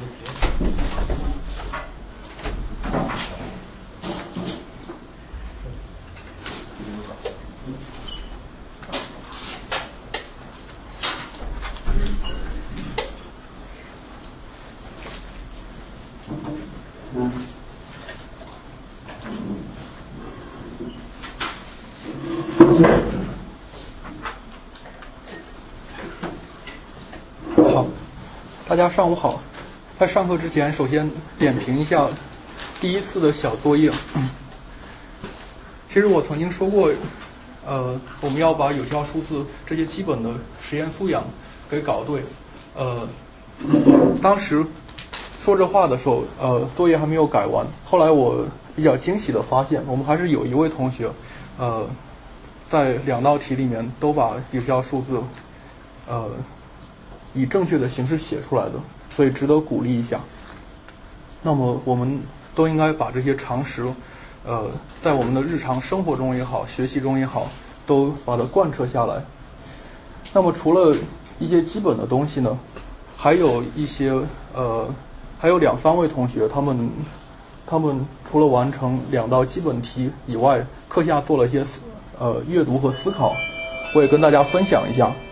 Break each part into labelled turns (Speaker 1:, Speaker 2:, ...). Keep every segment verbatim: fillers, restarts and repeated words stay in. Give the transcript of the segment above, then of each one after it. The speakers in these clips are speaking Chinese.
Speaker 1: 好，大家上午好。在上课之前，首先点评一下第一次的小作业。其实我曾经说过，呃，我们要把有效数字这些基本的实验素养给搞对。呃，当时说这话的时候，呃，作业还没有改完。后来我比较惊喜的发现，我们还是有一位同学，呃，在两道题里面都把有效数字，呃，以正确的形式写出来的，所以值得鼓励一下。那么我们都应该把这些常识，呃，在我们的日常生活中也好，学习中也好，都把它贯彻下来。那么除了一些基本的东西呢，还有一些呃，还有两三位同学，他们他们除了完成两道基本题以外，课下做了一些呃阅读和思考，我也跟大家分享一下。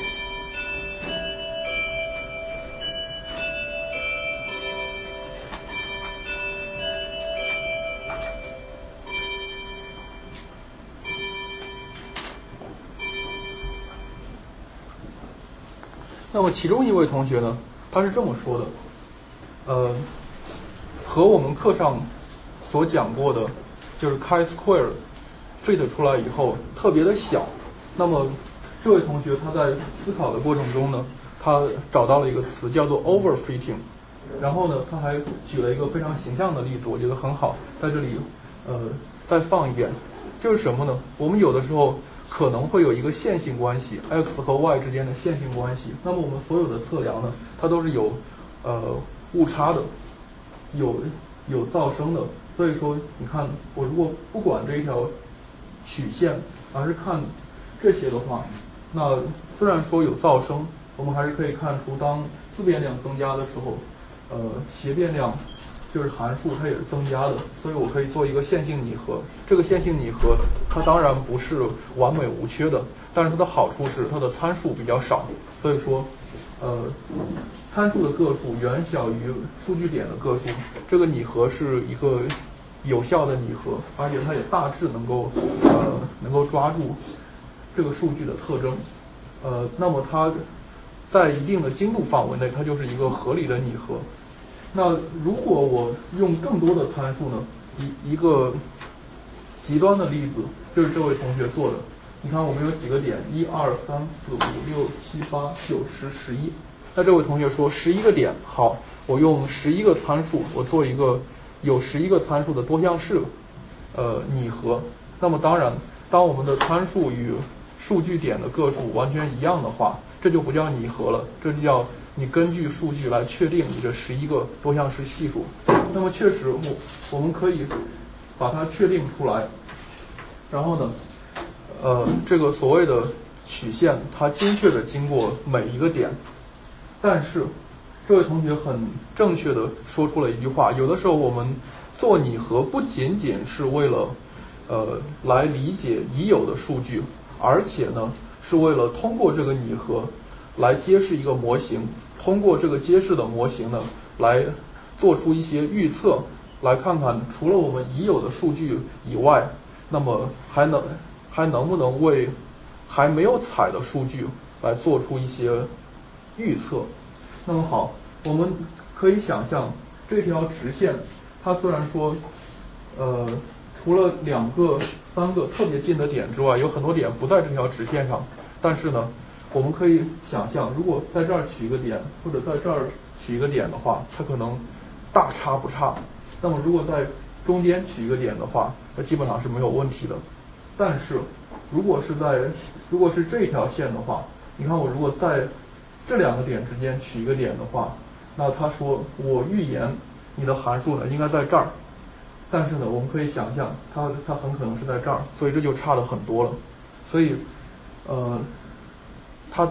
Speaker 1: 那么其中一位同学呢，他是这么说的，呃，和我们课上所讲过的，就是 chi-square fit 出来以后特别的小。那么这位同学他在思考的过程中呢，他找到了一个词叫做 overfitting， 然后呢，他还举了一个非常形象的例子，我觉得很好，在这里呃再放一遍。就是什么呢？我们有的时候可能会有一个线性关系 ，x 和 y 之间的线性关系。那么我们所有的测量呢，它都是有呃误差的，有有噪声的。所以说，你看，我如果不管这一条曲线，而是看这些的话，那虽然说有噪声，我们还是可以看出，当自变量增加的时候，呃，斜变量就是函数它也是增加的，所以我可以做一个线性拟合。这个线性拟合它当然不是完美无缺的，但是它的好处是它的参数比较少，所以说呃参数的个数远小于数据点的个数，这个拟合是一个有效的拟合，而且它也大致能够呃能够抓住这个数据的特征。呃那么它在一定的精度范围内，它就是一个合理的拟合。那如果我用更多的参数呢？一一个极端的例子就是这位同学做的。你看，我们有几个点，一二三四五六七八九十十一。那这位同学说十一个点，好，我用十一个参数，我做一个有十一个参数的多项式，呃，拟合。那么当然，当我们的参数与数据点的个数完全一样的话，这就不叫拟合了，这就叫你根据数据来确定你这十一个多项式系数。那么确实我我们可以把它确定出来，然后呢呃这个所谓的曲线它精确的经过每一个点。但是这位同学很正确的说出了一句话，有的时候我们做拟合不仅仅是为了呃来理解已有的数据，而且呢是为了通过这个拟合来揭示一个模型，通过这个揭示的模型呢，来做出一些预测，来看看除了我们已有的数据以外，那么还能还能不能为还没有采的数据来做出一些预测。那么好，我们可以想象这条直线，它虽然说呃除了两个三个特别近的点之外，有很多点不在这条直线上，但是呢我们可以想象，如果在这儿取一个点，或者在这儿取一个点的话，它可能大差不差。那么如果在中间取一个点的话，那基本上是没有问题的。但是如果是在如果是这条线的话，你看我如果在这两个点之间取一个点的话，那他说我预言你的函数呢应该在这儿，但是呢我们可以想象它它很可能是在这儿，所以这就差了很多了。所以呃它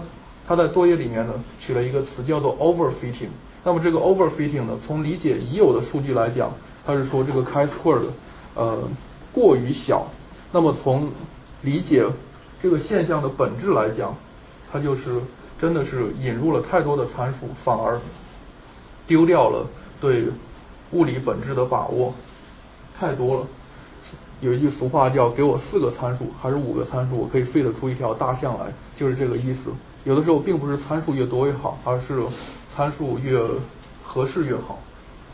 Speaker 1: 他在作业里面呢取了一个词叫做 overfitting。那么这个 overfitting 呢，从理解已有的数据来讲，它是说这个 chi-squared 呃过于小。那么从理解这个现象的本质来讲，它就是真的是引入了太多的参数，反而丢掉了对物理本质的把握，太多了。有一句俗话叫给我四个参数还是五个参数，我可以fit出一条大象来，就是这个意思。有的时候并不是参数越多越好，而是参数越合适越好。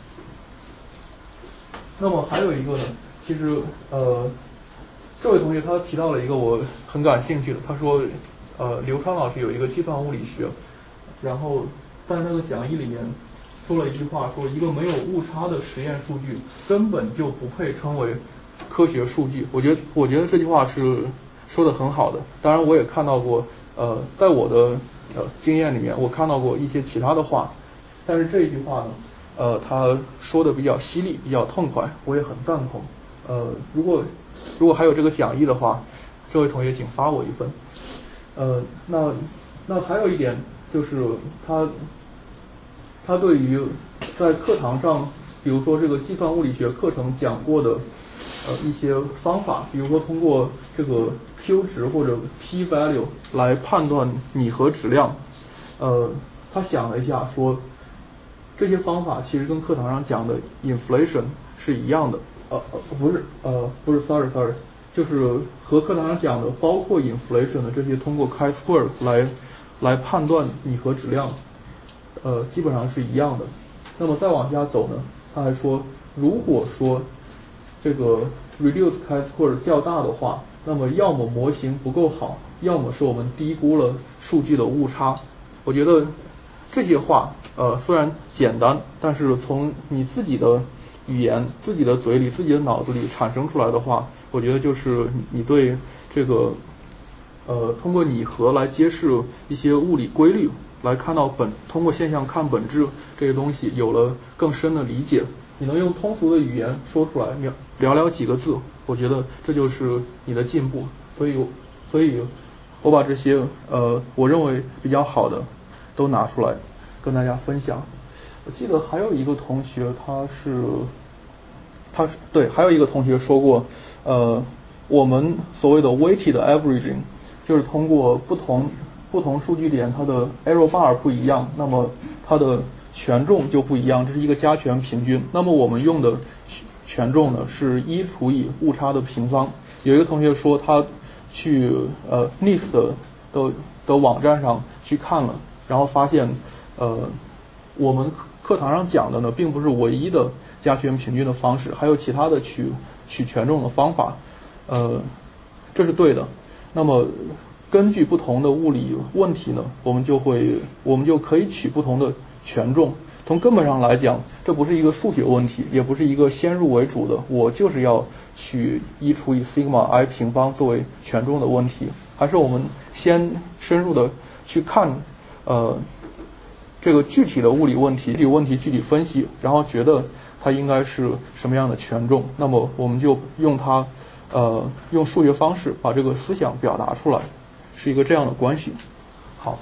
Speaker 1: 那么还有一个呢，其实呃，这位同学他提到了一个我很感兴趣的，他说，呃，刘川老师有一个计算物理学，然后在那个讲义里面说了一句话，说一个没有误差的实验数据根本就不配称为科学数据。我觉得我觉得这句话是说的很好的。当然我也看到过，呃，在我的呃经验里面，我看到过一些其他的话，但是这一句话呢，呃，他说的比较犀利，比较痛快，我也很赞同。呃，如果如果还有这个讲义的话，这位同学请发我一份。呃，那那还有一点就是他他对于在课堂上，比如说这个计算物理学课程讲过的呃一些方法，比如说通过这个 Q 值或者 P value 来判断拟合质量，呃，他想了一下说，这些方法其实跟课堂上讲的 inflation 是一样的。呃呃不是呃不是 sorry sorry， 就是和课堂上讲的包括 inflation 的这些通过 chi-square 来来判断拟合质量，呃基本上是一样的。那么再往下走呢，他还说，如果说这个 reduce chi-square 较大的话，那么要么模型不够好，要么是我们低估了数据的误差。我觉得这些话呃虽然简单，但是从你自己的语言、自己的嘴里、自己的脑子里产生出来的话，我觉得就是你对这个呃通过拟合来揭示一些物理规律，来看到本通过现象看本质这些东西有了更深的理解。你能用通俗的语言说出来，寥寥几个字，我觉得这就是你的进步。所以所以我把这些呃我认为比较好的都拿出来跟大家分享。我记得还有一个同学，他是他是对还有一个同学说过，呃我们所谓的 weighted averaging 就是通过不同不同数据点它的 error bar 不一样，那么它的权重就不一样，这是一个加权平均。那么我们用的权重呢是一除以误差的平方。有一个同学说他去呃 N I S T 的的网站上去看了，然后发现呃我们课堂上讲的呢并不是唯一的加权平均的方式，还有其他的取取权重的方法，呃这是对的。那么根据不同的物理问题呢，我们就会我们就可以取不同的权重。从根本上来讲，这不是一个数学问题，也不是一个先入为主的我就是要取一除以 sigma i 平方作为权重的问题，还是我们先深入的去看呃这个具体的物理问题，具体问题具体分析，然后觉得它应该是什么样的权重，那么我们就用它呃用数学方式把这个思想表达出来，是一个这样的关系。好，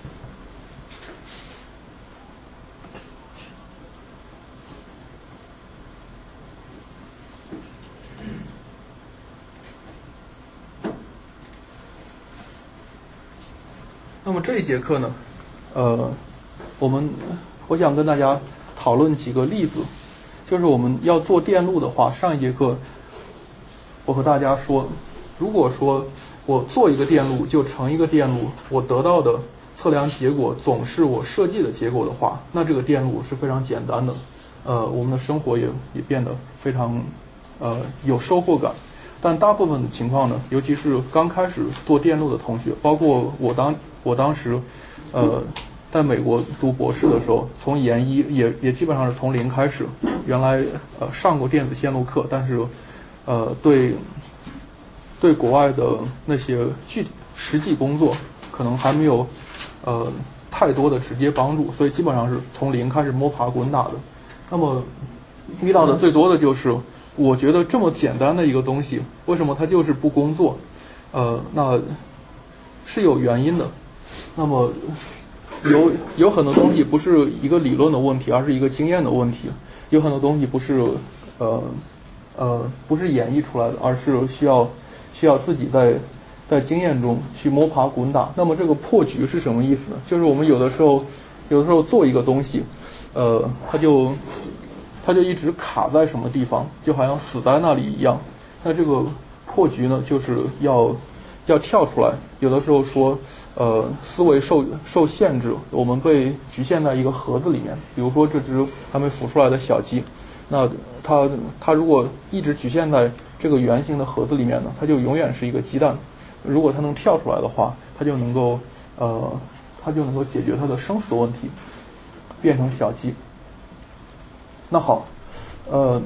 Speaker 1: 那么这一节课呢，呃，我们我想跟大家讨论几个例子，就是我们要做电路的话，上一节课我和大家说，如果说我做一个电路就成一个电路，我得到的测量结果总是我设计的结果的话，那这个电路是非常简单的，呃，我们的生活也也变得非常呃有收获感。但大部分的情况呢，尤其是刚开始做电路的同学，包括我当我当时，呃，在美国读博士的时候，从研一也也基本上是从零开始。原来呃上过电子线路课，但是呃对对国外的那些具体实际工作可能还没有呃太多的直接帮助，所以基本上是从零开始摸爬滚打的。那么遇到的最多的就是，我觉得这么简单的一个东西，为什么它就是不工作？呃，那是有原因的。 那么有有很多东西不是一个理论的问题，而是一个经验的问题。有很多东西不是呃呃不是演绎出来的，而是需要需要自己在在经验中去摸爬滚打。那么这个破局是什么意思呢？就是我们有的时候有的时候做一个东西，呃，它就它就一直卡在什么地方，就好像死在那里一样。那这个破局呢，就是要要跳出来。有的时候说，呃，思维受受限制，我们被局限在一个盒子里面。比如说这只还没孵出来的小鸡，那它它如果一直局限在这个圆形的盒子里面呢，它就永远是一个鸡蛋。如果它能跳出来的话，它就能够呃，它就能够解决它的生死问题，变成小鸡。那好，呃。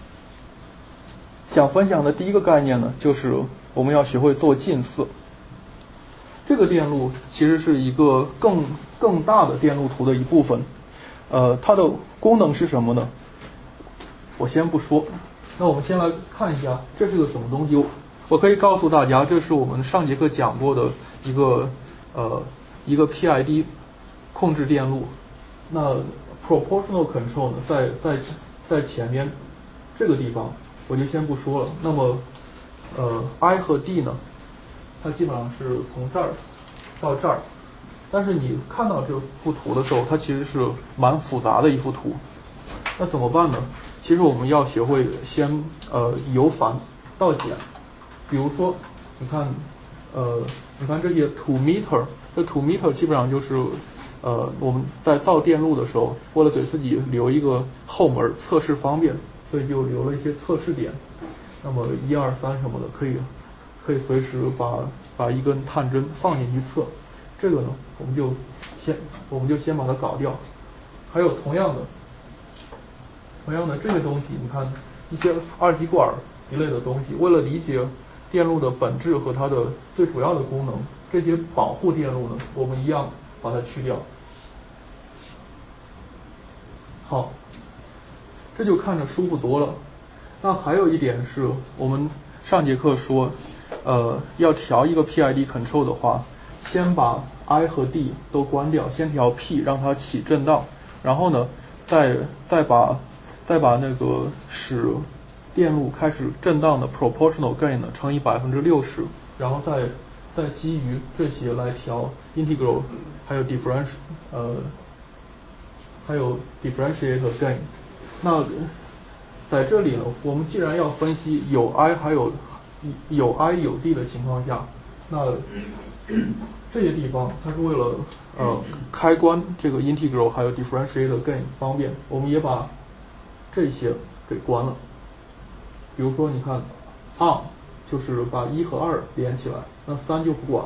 Speaker 1: 想分享的第一个概念呢，就是我们要学会做近似。这个电路其实是一个更更大的电路图的一部分，呃，它的功能是什么呢？我先不说。那我们先来看一下这是个什么东西。我可以告诉大家，这是我们上节课讲过的一个呃一个 P I D 控制电路。那 proportional control 呢，在在在前面这个地方。我就先不说了。那么，呃 ，I 和 D 呢，它基本上是从这儿到这儿。但是你看到这幅图的时候，它其实是蛮复杂的一幅图。那怎么办呢？其实我们要学会先呃由繁到简。比如说，你看，呃，你看这些 two meter， 这 two meter 基本上就是呃我们在造电路的时候，为了给自己留一个后门，测试方便。所以就留了一些测试点，那么一二三什么的，可以可以随时把把一根探针放进去测。这个呢，我们就先我们就先把它搞掉。还有同样的，同样的这些东西，你看一些二极管一类的东西，为了理解电路的本质和它的最主要的功能，这些保护电路呢，我们一样把它去掉。好。这就看着舒服多了。那还有一点是我们上节课说，呃，要调一个 P I D control 的话，先把 I 和 D 都关掉，先调 P 让它起震荡，然后呢，再再把再把那个使电路开始震荡的 proportional gain 呢乘以百分之六十，然后再再基于这些来调 integral 还有 differential 呃还有 differentiate gain。那在这里呢，我们既然要分析有 I 还有有 I 有 D 的情况下，那这些地方它是为了呃开关这个 integral 还有 differentiate gain 方便，我们也把这些给关了。比如说你看 on 就是把一和二连起来，那三就不管了。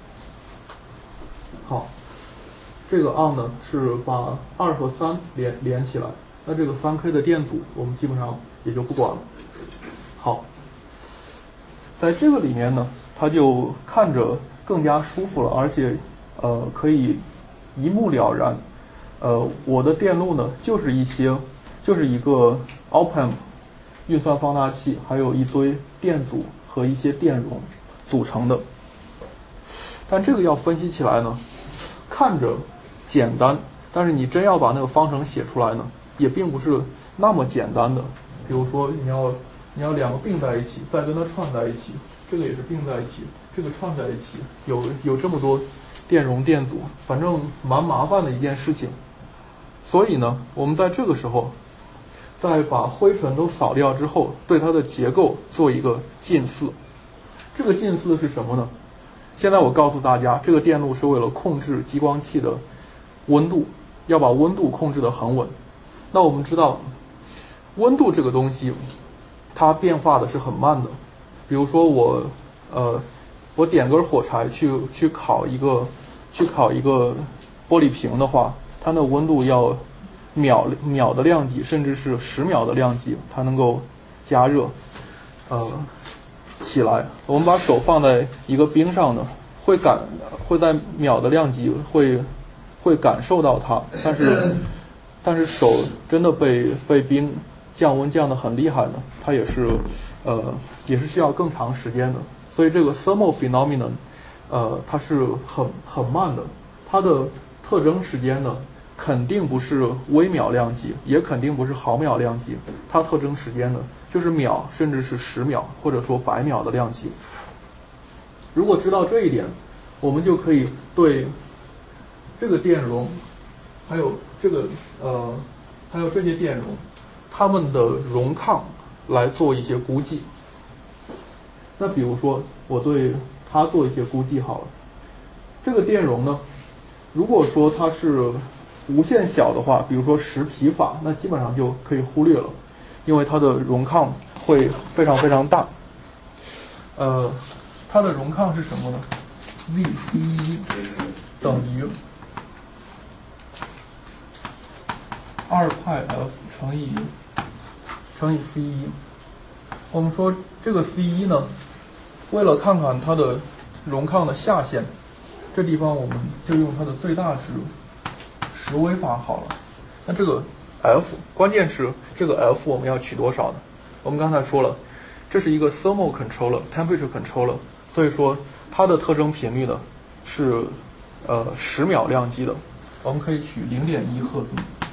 Speaker 1: 好，这个 on 呢是把二和三连连起来。那这个三 K 的电阻我们基本上也就不管了。好，在这个里面呢，它就看着更加舒服了，而且呃可以一目了然。呃，我的电路呢就是一些就是一个 op amp 运算放大器，还有一堆电阻和一些电容组成的。但这个要分析起来呢，看着简单，但是你真要把那个方程写出来呢，也并不是那么简单的。比如说你要你要两个并在一起，再跟它串在一起，这个也是并在一起，这个串在一起，有有这么多电容电阻，反正蛮麻烦的一件事情。所以呢，我们在这个时候，在把灰尘都扫掉之后，对它的结构做一个近似。这个近似是什么呢？现在我告诉大家，这个电路是为了控制激光器的温度，要把温度控制得很稳。那我们知道，温度这个东西，它变化的是很慢的。比如说我，呃，我点根火柴去去烤一个，去烤一个玻璃瓶的话，它的温度要秒秒的量级，甚至是十秒的量级才能够加热，呃，起来。我们把手放在一个冰上呢，会感会在秒的量级会会感受到它，但是但是手真的被被冰降温降得很厉害呢，它也是呃也是需要更长时间的。所以这个 thermal phenomenon 呃，它是很很慢的，它的特征时间呢，肯定不是微秒量级，也肯定不是毫秒量级，它特征时间呢，就是秒甚至是十秒或者说百秒的量级。如果知道这一点，我们就可以对这个电容，还有这个呃，还有这些电容，它们的容抗来做一些估计。那比如说，我对它做一些估计好了。这个电容呢，如果说它是无限小的话，比如说十皮法，那基本上就可以忽略了，因为它的容抗会非常非常大。呃，它的容抗是什么呢 ？V C 一等于二派 F 乘以乘以 C 一。我们说这个 C 一呢，为了看看它的容抗的下限，这地方我们就用它的最大值十微法好了。那这个 F， 关键是这个 F 我们要取多少呢？我们刚才说了，这是一个 thermal controller、temperature controller， 所以说它的特征频率呢是呃十秒量级的，我们可以取 零点一赫兹。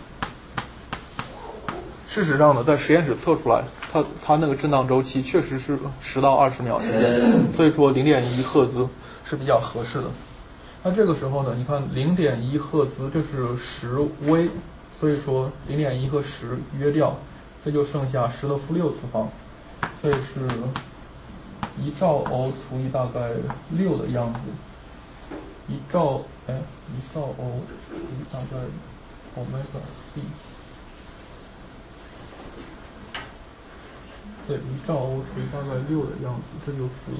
Speaker 1: 事实上呢，在实验室测出来，它它那个震荡周期确实是十到二十秒之间，所以说 零点一赫兹是比较合适的。那这个时候呢，你看 零点一赫兹这是十微，所以说 零点一和十约掉，这就剩下十的负六次方，所以是一兆欧除以大概六的样子。一兆哎，一兆欧除以大概 omega c。对，一兆欧除以大概六的样子，这就是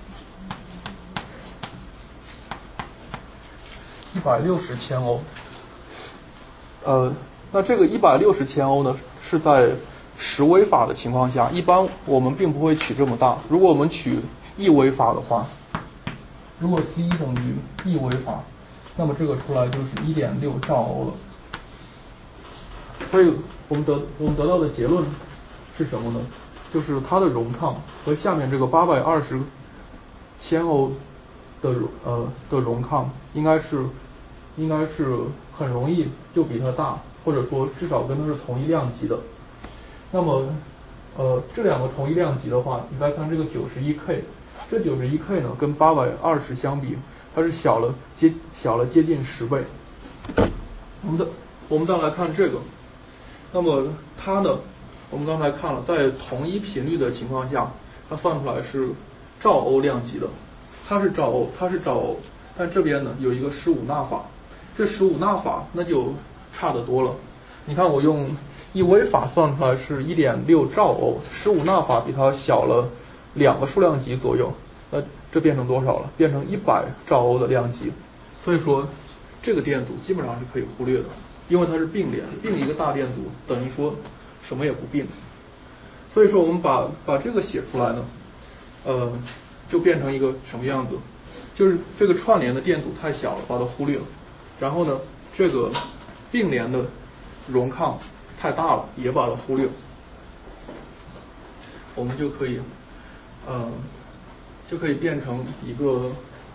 Speaker 1: 一百六十千欧。呃，那这个一百六十千欧呢，是在十微法的情况下，一般我们并不会取这么大。如果我们取一微法的话，如果 C 等于一微法，那么这个出来就是 一点六兆欧了。所以我们得我们得到的结论是什么呢？就是它的容抗和下面这个八百二十千欧的呃的容抗应该是应该是很容易就比它大，或者说至少跟它是同一量级的。那么呃这两个同一量级的话，你再看这个 九十一 K， 这 九十一 K 呢跟八百二十相比，它是小了接小了接近十倍。我们的我们再来看这个，那么它呢？我们刚才看了，在同一频率的情况下，它算出来是兆欧量级的，它是兆欧，它是兆欧，但这边呢有一个十五纳法，这十五纳法那就差得多了。你看我用一微法算出来是 一点六兆欧，十五纳法比它小了两个数量级左右，那这变成多少了？变成一百兆欧的量级。所以说这个电阻基本上是可以忽略的，因为它是并联，并一个大电阻等于说什么也不并，所以说我们把把这个写出来呢，呃，就变成一个什么样子？就是这个串联的电阻太小了，把它忽略了。然后呢，这个并联的容抗太大了，也把它忽略。我们就可以，呃，就可以变成一个。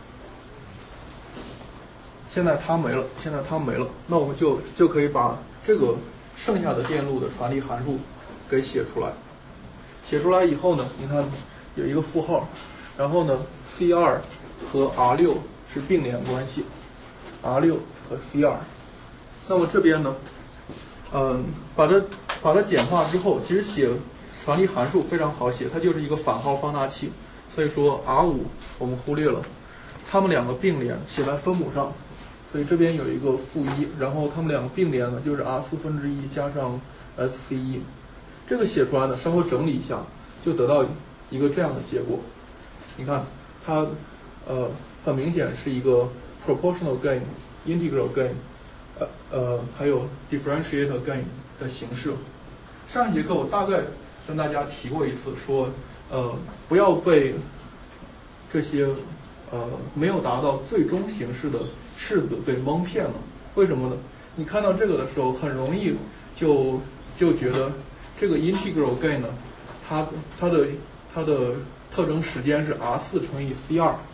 Speaker 1: 现在它没了，现在它没了，那我们就就可以把这个剩下的电路的传递函数给写出来。写出来以后呢，你看有一个负号，然后呢 C 二 和 R 六 是并联关系 ，R 六 和 C 二。那么这边呢，嗯，把它把它简化之后，其实写传递函数非常好写，它就是一个反号放大器。所以说 R 五 我们忽略了，它们两个并联写在分母上。所以这边有一个负一，然后它们两个并联呢，就是 R 四分之一加上 S C 一，这个写出来呢，稍微整理一下，就得到一个这样的结果。你看，它呃很明显是一个 proportional gain、integral gain， 呃呃还有 differentiator gain 的形式。上一节课我大概跟大家提过一次，说呃不要被这些呃没有达到最终形式的式子被蒙骗了。为什么呢？你看到这个的时候，很容易就就觉得这个 integral gain 呢，它它的它的特征时间是 R 四 乘以 C 二，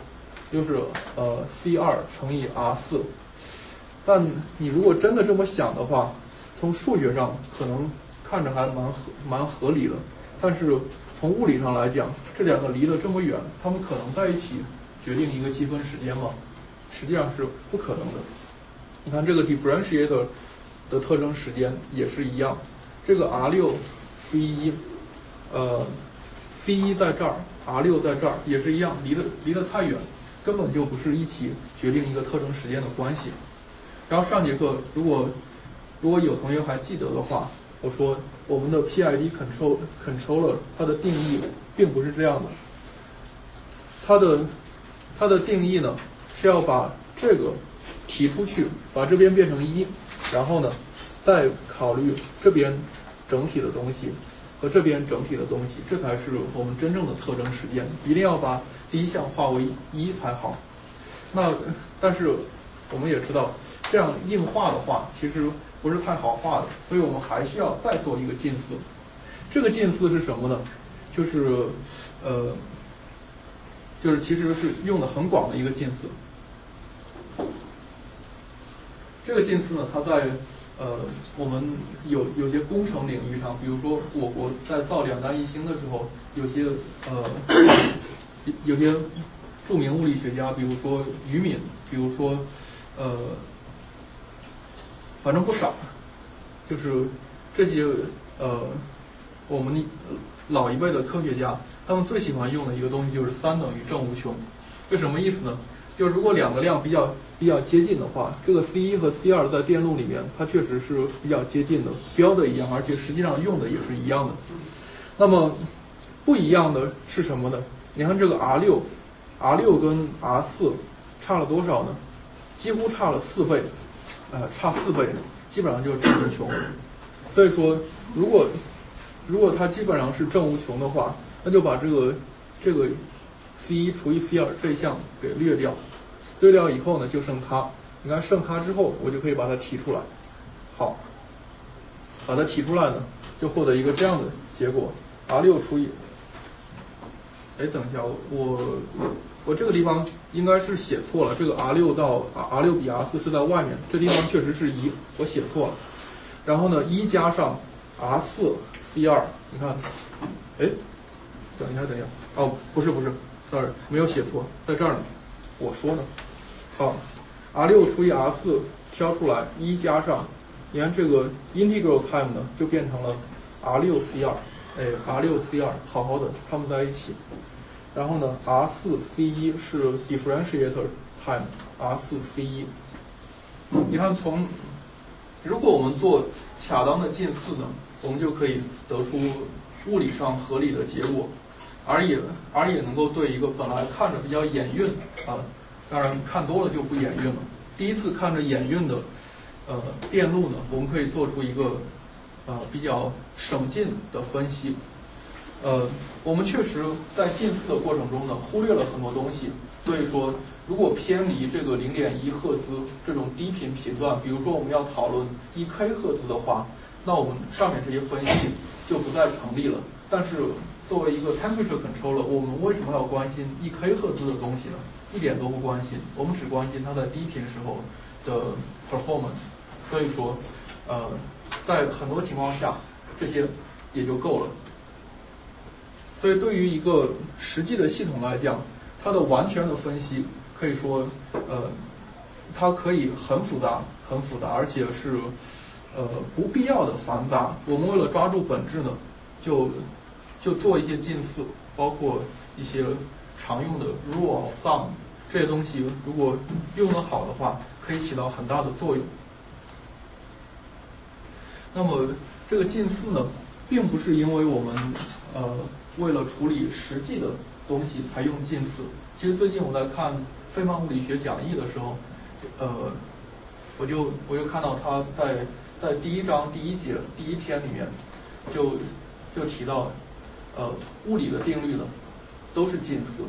Speaker 1: 就是呃 C 二乘以 R 四。但你如果真的这么想的话，从数学上可能看着还蛮合蛮合理的，但是从物理上来讲，这两个离得这么远，它们可能在一起决定一个积分时间吗？实际上是不可能的。你看这个 differentiator 的特征时间也是一样，这个 R 六 C 一，呃 C 一在这儿 ，R 六在这儿也是一样，离得离得太远，根本就不是一起决定一个特征时间的关系。然后上节课如果如果有同学还记得的话，我说我们的 P I D control controller 它的定义并不是这样的，它的它的定义呢是要把这个提出去，把这边变成一，然后呢再考虑这边整体的东西和这边整体的东西，这才是我们真正的特征时间，一定要把第一项化为一才好。那但是我们也知道，这样硬化的话其实不是太好画的，所以我们还需要再做一个近似。这个近似是什么呢？就是呃，就是其实是用的很广的一个近似。这个近似呢，它在呃我们有有些工程领域上，比如说我国在造两弹一星的时候，有些呃有些著名物理学家，比如说于敏，比如说呃。反正不少，就是这些呃，我们老一辈的科学家，他们最喜欢用的一个东西就是三等于正无穷。这什么意思呢？就是如果两个量比较比较接近的话，这个 C 一和 C 二在电路里面，它确实是比较接近的，标的一样，而且实际上用的也是一样的。那么不一样的是什么呢？你看这个 R 六 ，R 六跟 R 四差了多少呢？几乎差了四倍。呃，差四倍，基本上就是正无穷。所以说，如果如果它基本上是正无穷的话，那就把这个这个 C 一除以 C 二这一项给略掉，略掉以后呢，就剩它。你看剩它之后，我就可以把它提出来。好，把它提出来呢，就获得一个这样的结果 ：R 六除以……哎，等一下，我我。我这个地方应该是写错了，这个 R 六到 R 六比 R 四是在外面，这地方确实是一，我写错了。然后呢，一加上 R 四 C 二，你看，哎，等一下，等一下，哦，不是不是 ，sorry， 没有写错，在这儿呢，我说呢。好 ，R 六除以 R 四挑出来，一加上，你看这个 integral time 呢，就变成了 R 六 C 二，哎 ，R 六 C 二，好好的，它们在一起。然后呢 ，R 四 C 一是 differentiator time， R 四 C 一。你看从，如果我们做恰当的近似呢，我们就可以得出物理上合理的结果，而也而也能够对一个本来看着比较眼晕啊，当然看多了就不眼晕了。第一次看着眼晕的呃电路呢，我们可以做出一个呃比较省劲的分析。呃，我们确实在近似的过程中呢，忽略了很多东西。所以说，如果偏离这个 零点一 赫兹这种低频频段，比如说我们要讨论 一 K 赫兹的话，那我们上面这些分析就不再成立了。但是作为一个 temperature controller， 我们为什么要关心 一 K 赫兹的东西呢？一点都不关心，我们只关心它在低频时候的 performance。所以说，呃，在很多情况下，这些也就够了。所以对于一个实际的系统来讲，它的完全的分析可以说，呃，它可以很复杂，很复杂，而且是呃不必要的繁杂。我们为了抓住本质呢，就就做一些近似，包括一些常用的 rule of thumb 这些东西，如果用得好的话，可以起到很大的作用。那么这个近似呢，并不是因为我们呃。为了处理实际的东西才用近似。其实最近我在看费曼物理学讲义的时候，呃，我就我就看到他在在第一章第一节第一篇里面就就提到，呃，物理的定律呢都是近似。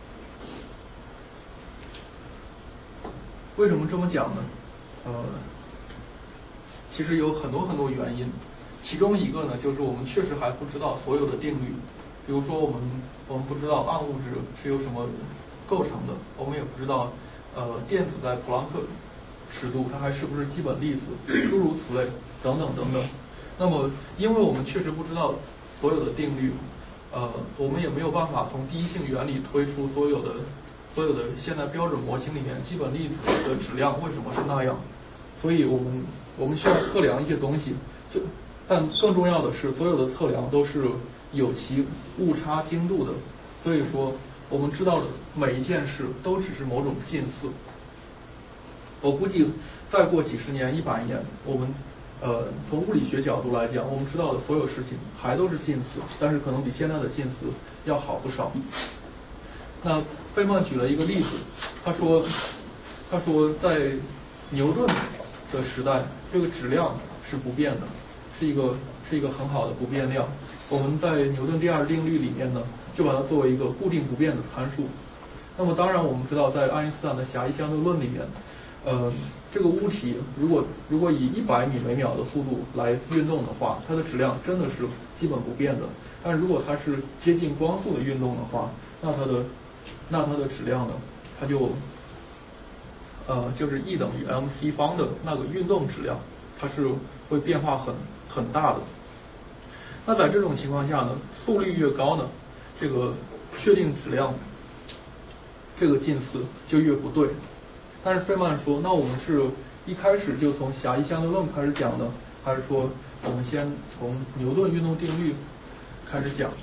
Speaker 1: 为什么这么讲呢？呃，其实有很多很多原因，其中一个呢就是我们确实还不知道所有的定律。比如说我们我们不知道暗物质是由什么构成的，我们也不知道，呃，电子在普朗克尺度它还是不是基本粒子，诸如此类，等等等等。那么，因为我们确实不知道所有的定律，呃，我们也没有办法从第一性原理推出所有的所有的现在标准模型里面基本粒子的质量为什么是那样，所以我们我们需要测量一些东西，就但更重要的是，所有的测量都是有其误差精度的，所以说我们知道的每一件事都只是某种近似。我估计再过几十年、一百年，我们呃从物理学角度来讲，我们知道的所有事情还都是近似，但是可能比现在的近似要好不少。那费曼举了一个例子，他说，他说在牛顿的时代，这个质量是不变的，是一个是一个很好的不变量。我们在牛顿第二定律里面呢，就把它作为一个固定不变的参数。那么当然我们知道，在爱因斯坦的狭义相对论里面，呃，这个物体如果如果以一百米每秒的速度来运动的话，它的质量真的是基本不变的。但如果它是接近光速的运动的话，那它的那它的质量呢，它就呃就是 E 等于 mc 方的那个运动质量，它是会变化很很大的。那在这种情况下呢，速率越高呢，这个确定质量这个近似就越不对。但是费曼说，那我们是一开始就从狭义相对论开始讲呢，还是说我们先从牛顿运动定律开始讲？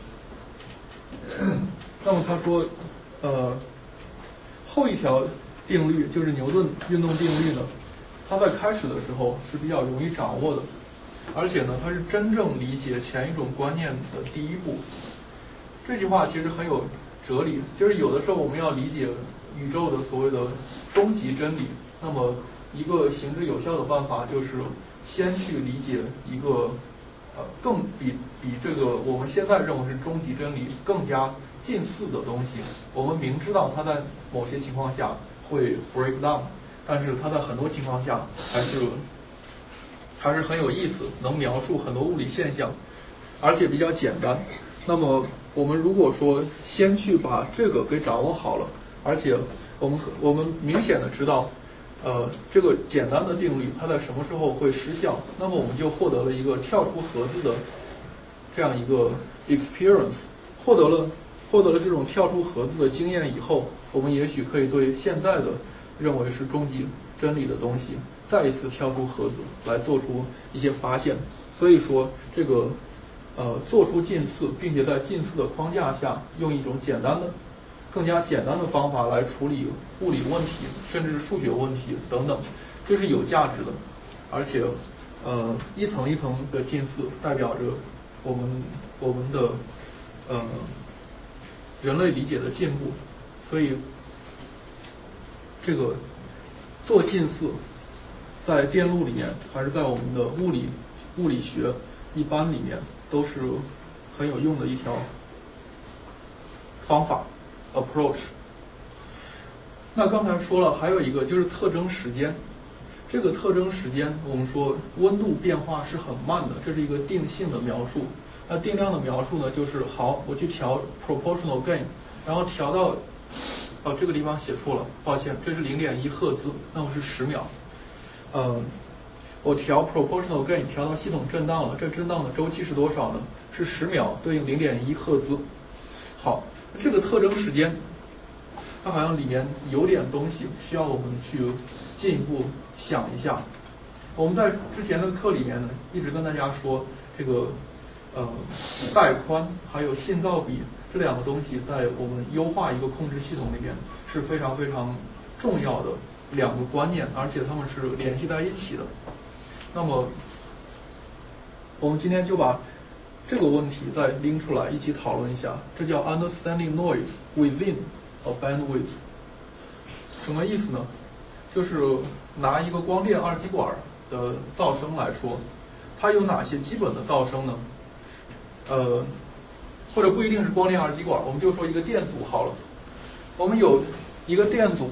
Speaker 1: 那么他说，呃，后一条定律就是牛顿运动定律呢，它在开始的时候是比较容易掌握的，而且呢，它是真正理解前一种观念的第一步。这句话其实很有哲理，就是有的时候我们要理解宇宙的所谓的终极真理，那么一个行之有效的办法就是先去理解一个呃更比比这个我们现在认为是终极真理更加近似的东西。我们明知道它在某些情况下会 break down， 但是它在很多情况下还是还是很有意思，能描述很多物理现象，而且比较简单。那么我们如果说先去把这个给掌握好了，而且我们我们明显的知道，呃，这个简单的定律它在什么时候会失效，那么我们就获得了一个跳出盒子的这样一个 experience， 获得了获得了这种跳出盒子的经验以后，我们也许可以对现在的认为是终极真理的东西再一次跳出盒子来做出一些发现。所以说这个呃做出近似，并且在近似的框架下用一种简单的更加简单的方法来处理物理问题，甚至是数学问题等等，这是有价值的。而且呃一层一层的近似代表着我们我们的呃人类理解的进步。所以这个做近似在电路里面还是在我们的物理物理学一般里面都是很有用的一条方法 approach。 那刚才说了还有一个就是特征时间，这个特征时间我们说温度变化是很慢的，这是一个定性的描述。那定量的描述呢，就是好，我去调 proportional gain， 然后调到哦这个地方写错了，抱歉，这是 零点一 赫兹，那我是十秒。呃我调 proportional gain 调到系统震荡了，这震荡的周期是多少呢？是十秒，对应 零点一 赫兹。好，这个特征时间它好像里面有点东西需要我们去进一步想一下。我们在之前的课里面呢，一直跟大家说这个呃带宽还有信噪比这两个东西在我们优化一个控制系统里面是非常非常重要的两个观念，而且它们是联系在一起的。那么我们今天就把这个问题再拎出来一起讨论一下，这叫 understanding noise within a bandwidth。 什么意思呢？就是拿一个光电二极管的噪声来说，它有哪些基本的噪声呢？呃，或者不一定是光电二极管，我们就说一个电阻好了。我们有一个电阻，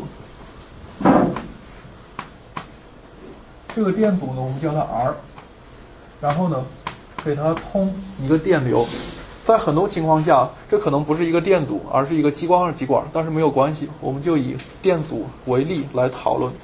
Speaker 1: 这个电阻呢，我们叫它 R， 然后呢，给它通一个电流， 在很多情况下，这可能不是一个电阻，而是一个激光二极管，但是没有关系，我们就以电阻为例来讨论。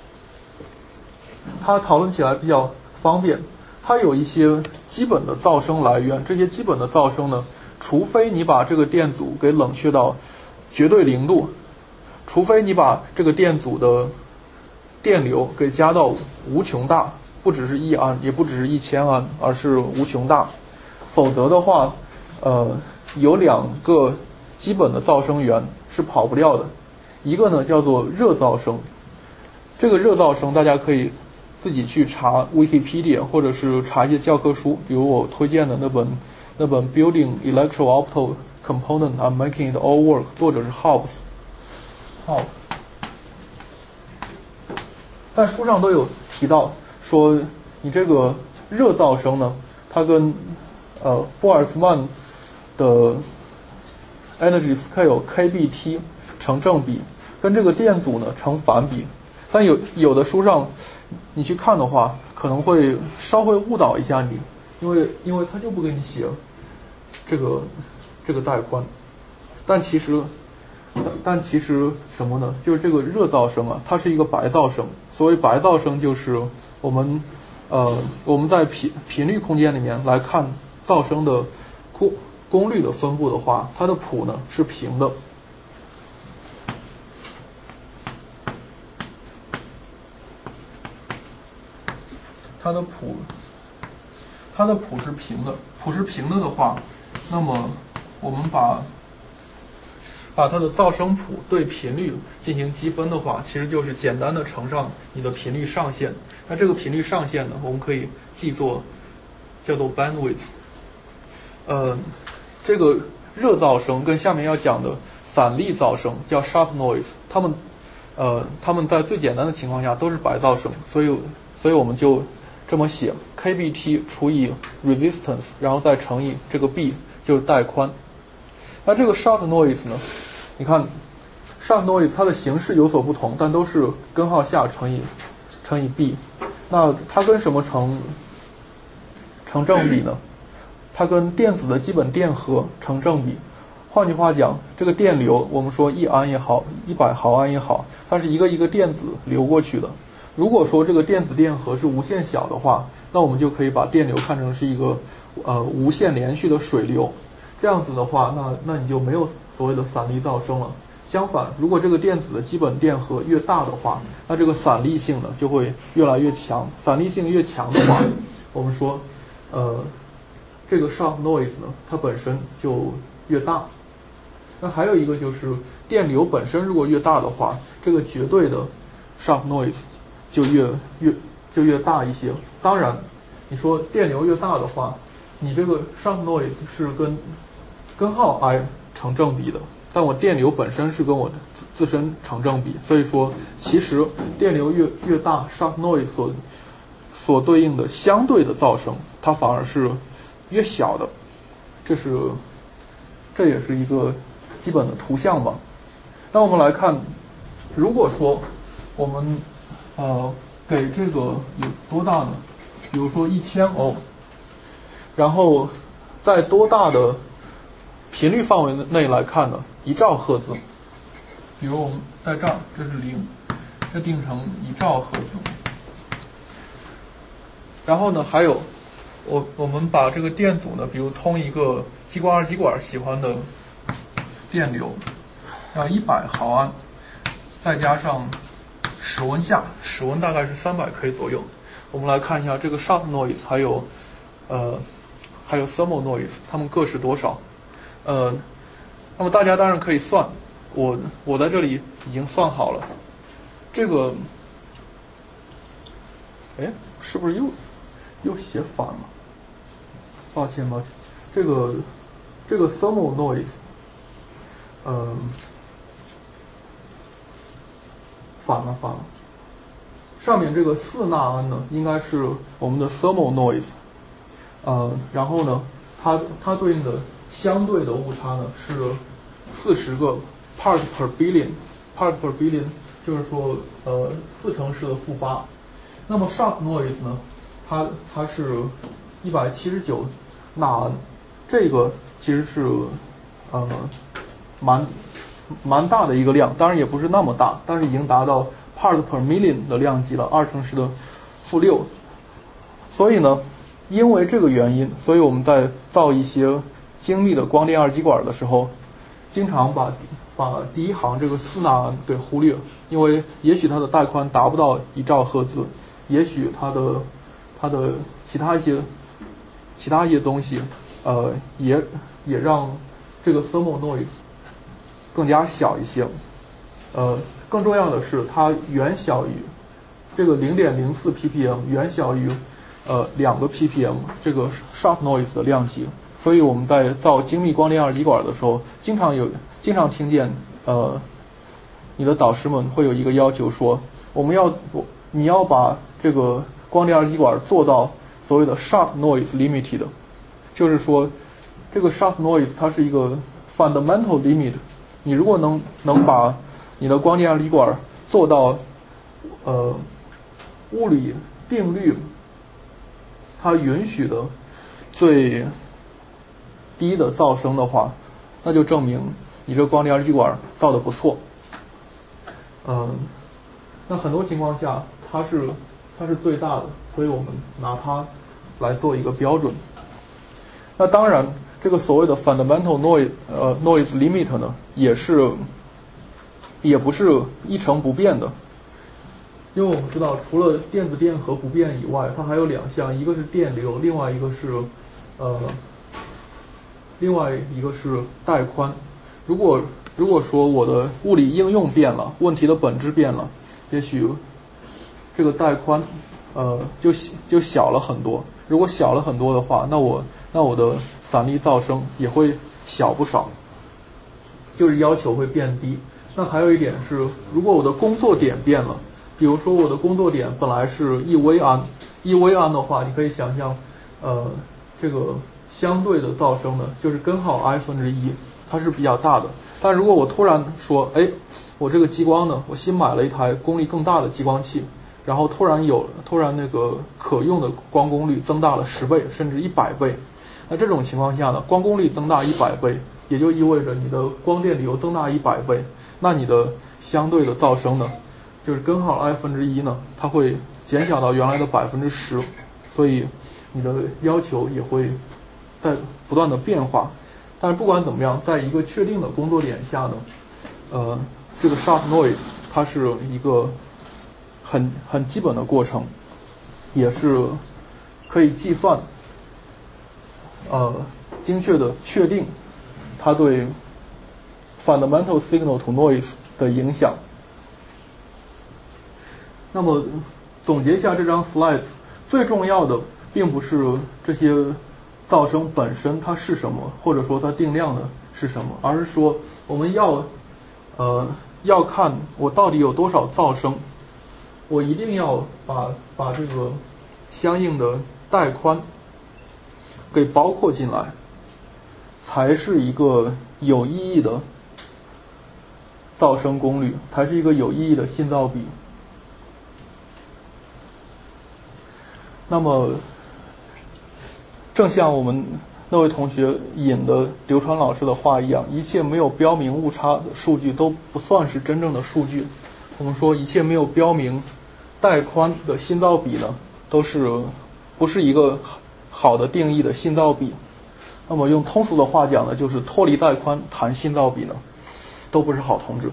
Speaker 1: 它讨论起来比较方便，它有一些基本的噪声来源，这些基本的噪声呢，除非你把这个电阻给冷却到绝对零度，除非你把这个电阻的电流给加到无穷大，不只是一安，也不只是一千安，而是无穷大，否则的话，呃，有两个基本的噪声源是跑不掉的，一个呢叫做热噪声，这个热噪声大家可以自己去查 Wikipedia 或者是查一些教科书，比如我推荐的那本那本 Building Electro-Optical Component and Making It All Work， 作者是 Hobbs。好，在书上都有提到说，你这个热噪声呢，它跟呃波尔兹曼的 Energy Scale K B T 成正比，跟这个电阻呢成反比。但有有的书上你去看的话，可能会稍微误导一下你，因为因为他就不给你写这个这个带宽，但其实但但其实什么呢？就是这个热噪声啊，它是一个白噪声。所谓白噪声，就是我们呃我们在频频率空间里面来看噪声的功功率的分布的话，它的谱呢是平的。它的谱，它的谱是平的，谱是平的的话，那么我们把把它的噪声谱对频率进行积分的话，其实就是简单的乘上你的频率上限。那这个频率上限呢，我们可以记作叫做 bandwidth。呃，这个热噪声跟下面要讲的散粒噪声叫 sharp noise， 它们呃它们在最简单的情况下都是白噪声，所以所以我们就这么写 K B T 除以 resistance， 然后再乘以这个 B 就是带宽。那这个 sharp noise 呢，你看 sharp noise 它的形式有所不同，但都是根号下乘以乘以 B。那它跟什么成成正比呢？它跟电子的基本电荷成正比。换句话讲，这个电流我们说一安也好，一百毫安也好，它是一个一个电子流过去的。如果说这个电子电荷是无限小的话，那我们就可以把电流看成是一个呃无限连续的水流。这样子的话，那那你就没有所谓的散粒噪声了。相反，如果这个电子的基本电荷越大的话，那这个散粒性呢就会越来越强。散粒性越强的话，我们说，呃，这个 sharp noise 呢，它本身就越大。那还有一个就是电流本身如果越大的话，这个绝对的 sharp noise 就越越就越大一些。当然，你说电流越大的话，你这个 sharp noise 是跟根号 I 成正比的，但我电流本身是跟我自身成正比，所以说其实电流越越大 ，sharp noise 所所对应的相对的噪声，它反而是越小的。这是这也是一个基本的图像吧。那我们来看，如果说我们呃给这个有多大呢？比如说一千欧，然后在多大的频率范围内来看呢？一兆赫兹。比如我们在这儿，这是零，这定成一兆赫兹。然后呢，还有我我们把这个电阻呢，比如通一个激光二极管喜欢的电流，要一百毫安，再加上室温下，室温大概是三百 K 左右。我们来看一下这个 sharp noise 还有呃还有 thermal noise， 它们各是多少？呃，那么大家当然可以算，我我在这里已经算好了。这个，哎，是不是又又写反了？抱歉抱歉，这个这个 thermal noise， 呃，反了反了。上面这个四纳安呢，应该是我们的 thermal noise， 呃，然后呢，它它对应的相对的误差呢是四十个 part per billion，part per billion 就是说呃四乘十的负八。那么 sharp noise 呢，它它是一百七十九纳安， 这个其实是呃蛮蛮大的一个量，当然也不是那么大，但是已经达到 part per million 的量级了，二乘十的负六。所以呢，因为这个原因，所以我们在造一些精密的光电二极管的时候，经常把把第一行这个四纳安给忽略，因为也许它的带宽达不到一兆赫兹，也许它的它的其他一些其他一些东西，呃，也也让这个 thermal noise 更加小一些。呃，更重要的是，它远小于这个 零点零四 ppm， 远小于呃两个 ppm 这个 sharp noise 的量级。所以我们在造精密光电二极管的时候，经常有经常听见呃你的导师们会有一个要求说，我们要你要把这个光电二极管做到所谓的 sharp noise limited， 就是说这个 sharp noise 它是一个 fundamental limit， 你如果能能把你的光电二极管做到呃物理定律它允许的最低的噪声的话，那就证明你这光电二极管造的不错。嗯，那很多情况下它是它是最大的，所以我们拿它来做一个标准。那当然，这个所谓的 fundamental noise 呃 noise limit 呢，也是也不是一成不变的，因为我们知道，除了电子电荷不变以外，它还有两项，一个是电流，另外一个是呃。另外一个是带宽。如果如果说我的物理应用变了，问题的本质变了，也许这个带宽呃就就小了很多。如果小了很多的话，那我那我的散粒噪声也会小不少，就是要求会变低。那还有一点是，如果我的工作点变了，比如说我的工作点本来是一微安，一微安的话，你可以想象呃这个相对的噪声呢，就是根号 I 分之一，它是比较大的。但如果我突然说，哎，我这个激光呢，我新买了一台功率更大的激光器，然后突然有突然那个可用的光功率增大了十倍甚至一百倍，那这种情况下呢，光功率增大一百倍，也就意味着你的光电流增大一百倍，那你的相对的噪声呢，就是根号 I 分之一呢，它会减小到原来的百分之十，所以你的要求也会在不断的变化。但是不管怎么样，在一个确定的工作点下呢，呃，这个 sharp noise 它是一个很很基本的过程，也是可以计算，呃，精确的确定它对 fundamental signal to noise 的影响。那么总结一下这张 slides， 最重要的并不是这些噪声本身它是什么，或者说它定量的是什么，而是说我们要呃要看我到底有多少噪声，我一定要把把这个相应的带宽给包括进来，才是一个有意义的噪声功率，才是一个有意义的信噪比。那么正像我们那位同学引的刘传老师的话一样，一切没有标明误差的数据都不算是真正的数据。我们说一切没有标明带宽的信噪比呢，都是不是一个好的定义的信噪比。那么用通俗的话讲呢，就是脱离带宽谈信噪比呢，都不是好同志。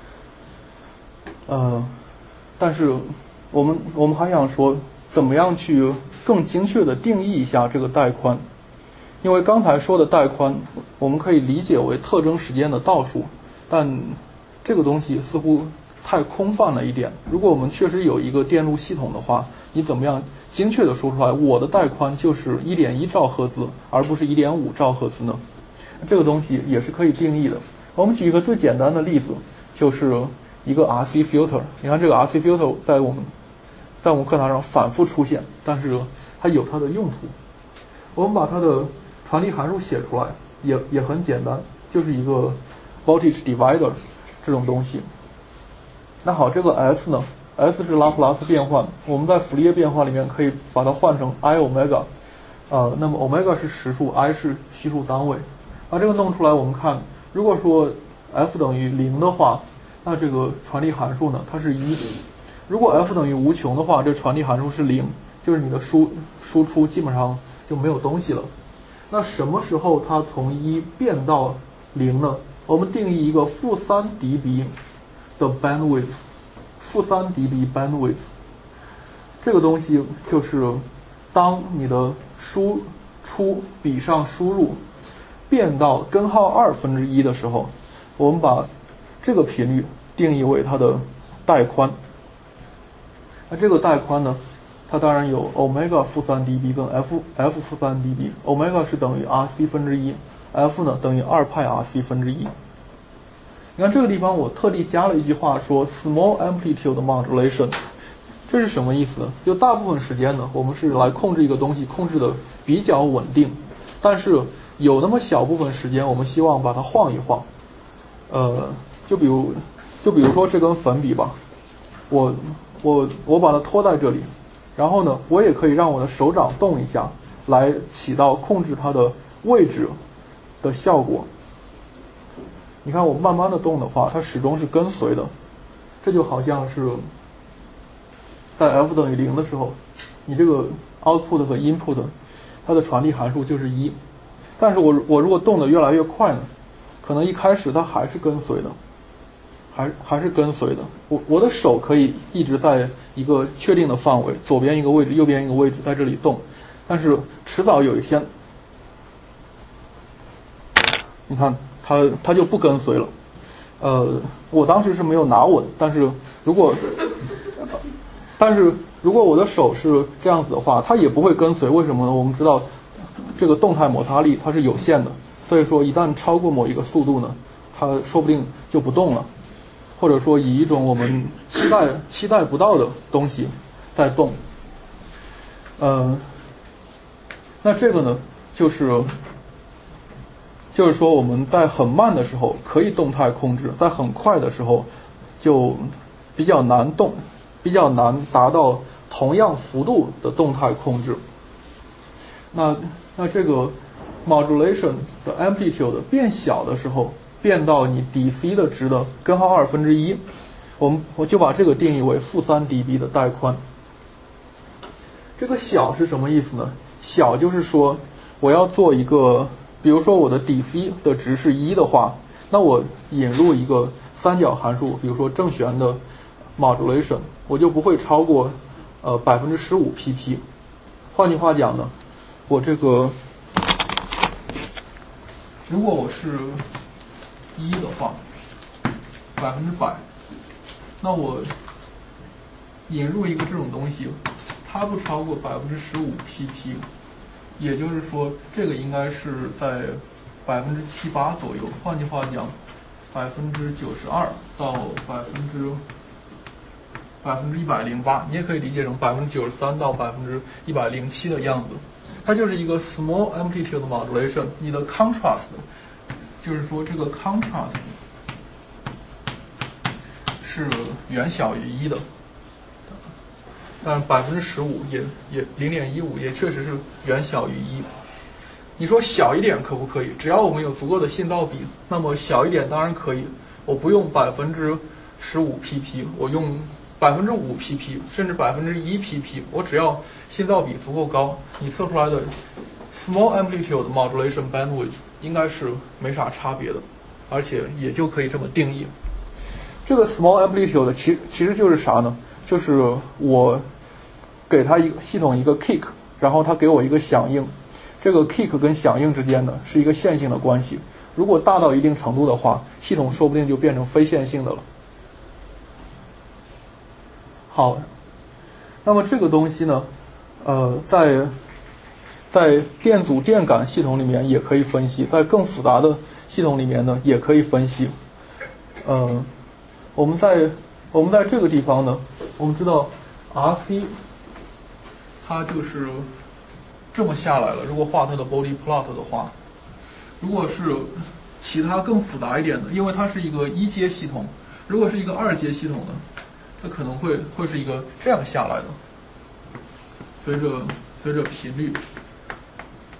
Speaker 1: 呃，但是我们我们还想说，怎么样去更精确地定义一下这个带宽？因为刚才说的带宽，我们可以理解为特征时间的倒数，但这个东西似乎太空泛了一点。如果我们确实有一个电路系统的话，你怎么样精确地说出来，我的带宽就是 一点一兆赫兹，而不是 一点五兆赫兹呢？这个东西也是可以定义的。我们举一个最简单的例子，就是一个 R C filter。你看这个 R C filter 在我们在我们课堂上反复出现，但是它有它的用途。我们把它的传递函数写出来，也也很简单，就是一个 voltage divider 这种东西。那好，这个 S 呢 ，S 是拉普拉斯变换，我们在福利叶变换里面可以把它换成 I omega， 呃，那么 omega 是实数 ，i 是虚数单位。把这个弄出来，我们看，如果说 f 等于零的话，那这个传递函数呢，它是一。如果 f 等于无穷的话，这传递函数是零，就是你的输输出基本上就没有东西了。那什么时候它从一变到零呢？我们定义一个负三 dB 的 bandwidth， 负三 dB bandwidth， 这个东西就是当你的输出比上输入变到根号二分之一的时候，我们把这个频率定义为它的带宽。那这个带宽呢，它当然有 omega 负三 dB 跟 f f 负三 dB，omega 是等于 rc 分之一 ，f 呢等于二派 rc 分之一。你看这个地方我特地加了一句话说 small amplitude modulation， 这是什么意思呢？就大部分时间呢，我们是来控制一个东西，控制的比较稳定，但是有那么小部分时间，我们希望把它晃一晃。呃，就比如就比如说这根粉笔吧，我我我把它拖在这里。然后呢，我也可以让我的手掌动一下，来起到控制它的位置的效果。你看我慢慢的动的话，它始终是跟随的。这就好像是在 f 等于零的时候，你这个 output 和 input 它的传递函数就是一。但是我我如果动得越来越快呢，可能一开始它还是跟随的。还还是跟随的，我我的手可以一直在一个确定的范围，左边一个位置，右边一个位置，在这里动，但是迟早有一天，你看它它就不跟随了。呃，我当时是没有拿稳，但是如果但是如果我的手是这样子的话，它也不会跟随。为什么呢？我们知道这个动态摩擦力它是有限的，所以说一旦超过某一个速度呢，它说不定就不动了。或者说以一种我们期待期待不到的东西在动，呃，那这个呢，就是就是说我们在很慢的时候可以动态控制，在很快的时候就比较难动，比较难达到同样幅度的动态控制。那那这个 modulation 的 amplitude 变小的时候，变到你 dc 的值的根号二分之一，我们我就把这个定义为负三 dB 的带宽。这个小是什么意思呢？小就是说我要做一个，比如说我的 dc 的值是一的话，那我引入一个三角函数，比如说正弦的 modulation， 我就不会超过呃百分之十五 pp。换句话讲呢，我这个如果我是一的话，百分之百，那我引入一个这种东西，它不超过百分之十五 pp， 也就是说，这个应该是在百分之七八左右。换句话讲，百分之九十二到百分之百分之一百零八，你也可以理解成百分之九十三到百分之一百零七的样子。它就是一个 small amplitude modulation， 你的 contrast。就是说，这个 contrast 是远小于一的，但百分之十五也也零点一五也确实是远小于一。你说小一点可不可以？只要我们有足够的信噪比，那么小一点当然可以。我不用百分之十五 pp， 我用百分之五 pp， 甚至百分之一 pp， 我只要信噪比足够高，你测出来的 small amplitude modulation bandwidth 应该是没啥差别的，而且也就可以这么定义。这个 small amplitude 其其实就是啥呢？就是我给它一个系统一个 kick， 然后它给我一个响应。这个 kick 跟响应之间呢是一个线性的关系。如果大到一定程度的话，系统说不定就变成非线性的了。好，那么这个东西呢，呃，在在电阻电感系统里面也可以分析，在更复杂的系统里面呢也可以分析。呃，我们在我们在这个地方呢，我们知道 R C 它就是这么下来了。如果画它的 body plot 的话，如果是其他更复杂一点的，因为它是一个一阶系统，如果是一个二阶系统呢，它可能会会是一个这样下来的，随着随着频率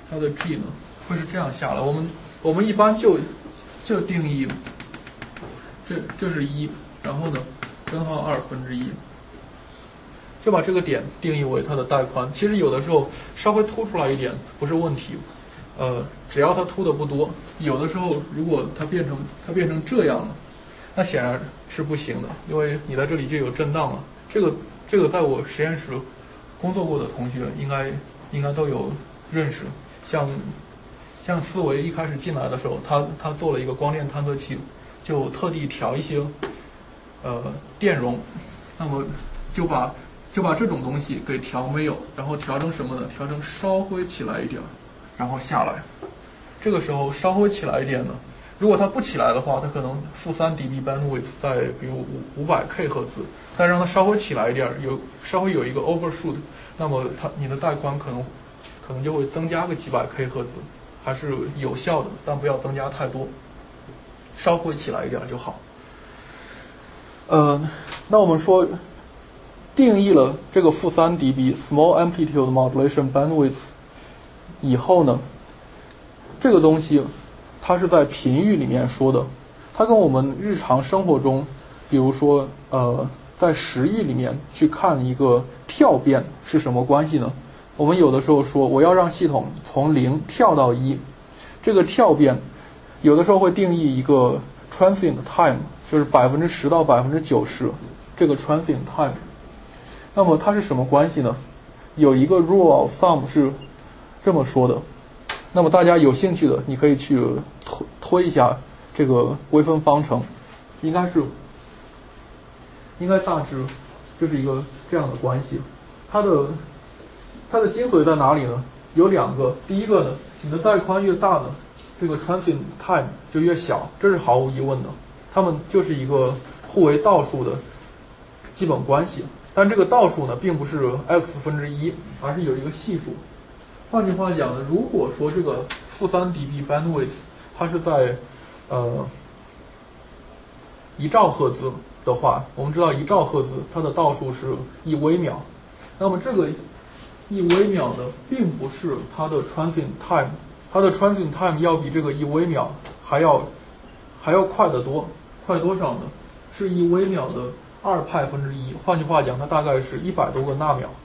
Speaker 1: 它的 G 呢会是这样下来。我们我们一般就就定义这这是一，然后呢根号二分之一，就把这个点定义为它的带宽。其实有的时候稍微凸出来一点不是问题，呃，只要它凸的不多。有的时候如果它变成它变成这样了，那显然是不行的，因为你在这里就有震荡了。这个这个在我实验室工作过的同学应该应该都有认识。像像思维一开始进来的时候，他他做了一个光电探测器，就特地调一些呃电容，那么就把就把这种东西给调没有，然后调成什么呢？调成稍微起来一点，然后下来。这个时候稍微起来一点呢，如果它不起来的话，它可能负三 dB bandwidth 在比如五五百 K 赫兹，但让它稍微起来一点，有稍微有一个 overshoot， 那么它你的带宽可能可能就会增加个几百 K 赫兹，还是有效的，但不要增加太多，稍微起来一点就好。呃，那我们说定义了这个负三 dB small amplitude modulation bandwidth 以后呢，这个东西它是在频域里面说的，它跟我们日常生活中，比如说呃，在时域里面去看一个跳变是什么关系呢？我们有的时候说我要让系统从零跳到一，这个跳变有的时候会定义一个 transient time， 就是百分之十到百分之九十这个 transient time。那么它是什么关系呢？有一个 rule of thumb 是这么说的。那么大家有兴趣的，你可以去推推一下这个微分方程，应该是应该大致就是一个这样的关系。它的它的精髓在哪里呢？有两个，第一个呢，你的带宽越大呢，这个 transient time 就越小，这是毫无疑问的，它们就是一个互为倒数的基本关系。但这个倒数呢，并不是 x 分之一，而是有一个系数。换句话讲呢，如果说这个负三 dB bandwidth 它是在呃一兆赫兹的话，我们知道一兆赫兹它的倒数是一微秒，那么这个一微秒呢，并不是它的 transient time， 它的 transient time 要比这个一微秒还要还要快得多，快多少呢？是一微秒的二派分之一，换句话讲，它大概是一百多个纳秒。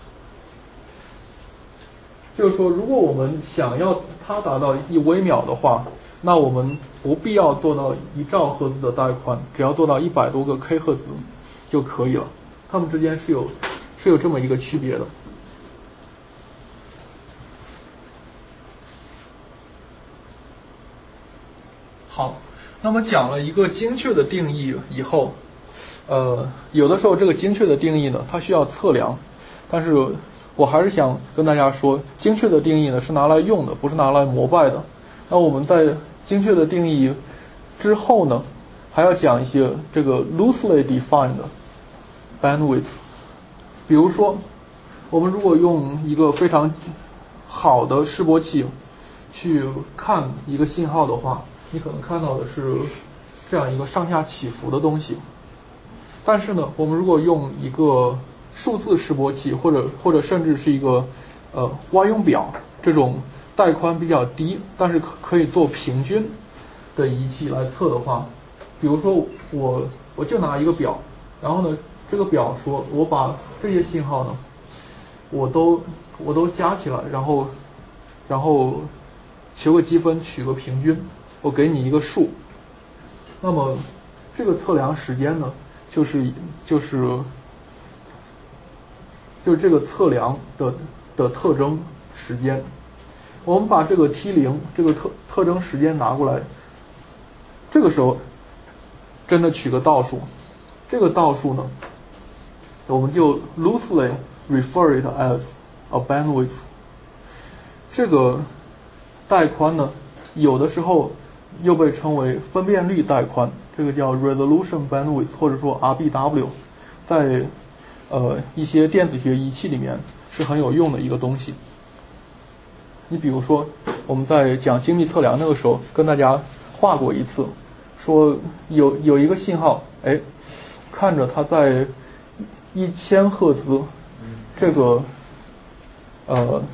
Speaker 1: 就是说，如果我们想要它达到一微秒的话，那我们不必要做到一兆赫兹的带宽，只要做到一百多个 K 赫兹就可以了。它们之间是有是有这么一个区别的。好，那么讲了一个精确的定义以后，呃，有的时候这个精确的定义呢，它需要测量，但是我还是想跟大家说，精确的定义呢是拿来用的，不是拿来膜拜的。那我们在精确的定义之后呢，还要讲一些这个 loosely defined bandwidth。比如说，我们如果用一个非常好的示波器去看一个信号的话，你可能看到的是这样一个上下起伏的东西。但是呢，我们如果用一个数字示波器，或者或者甚至是一个呃蛙泳表这种带宽比较低，但是可可以做平均的仪器来测的话，比如说我我就拿一个表，然后呢，这个表说我把这些信号呢，我都我都加起来，然后然后求个积分，取个平均，我给你一个数。那么这个测量时间呢，就是就是就是这个测量的的特征时间。我们把这个 T 零 这个特特征时间拿过来，这个时候真的取个倒数，这个倒数呢，我们就 loosely refer it as a bandwidth。这个带宽呢，有的时候又被称为分辨率带宽，这个叫 resolution bandwidth， 或者说 R B W， 在呃一些电子学仪器里面是很有用的一个东西。你比如说，我们在讲精密测量那个时候，跟大家画过一次，说有有一个信号，哎，看着它在一千赫兹这个呃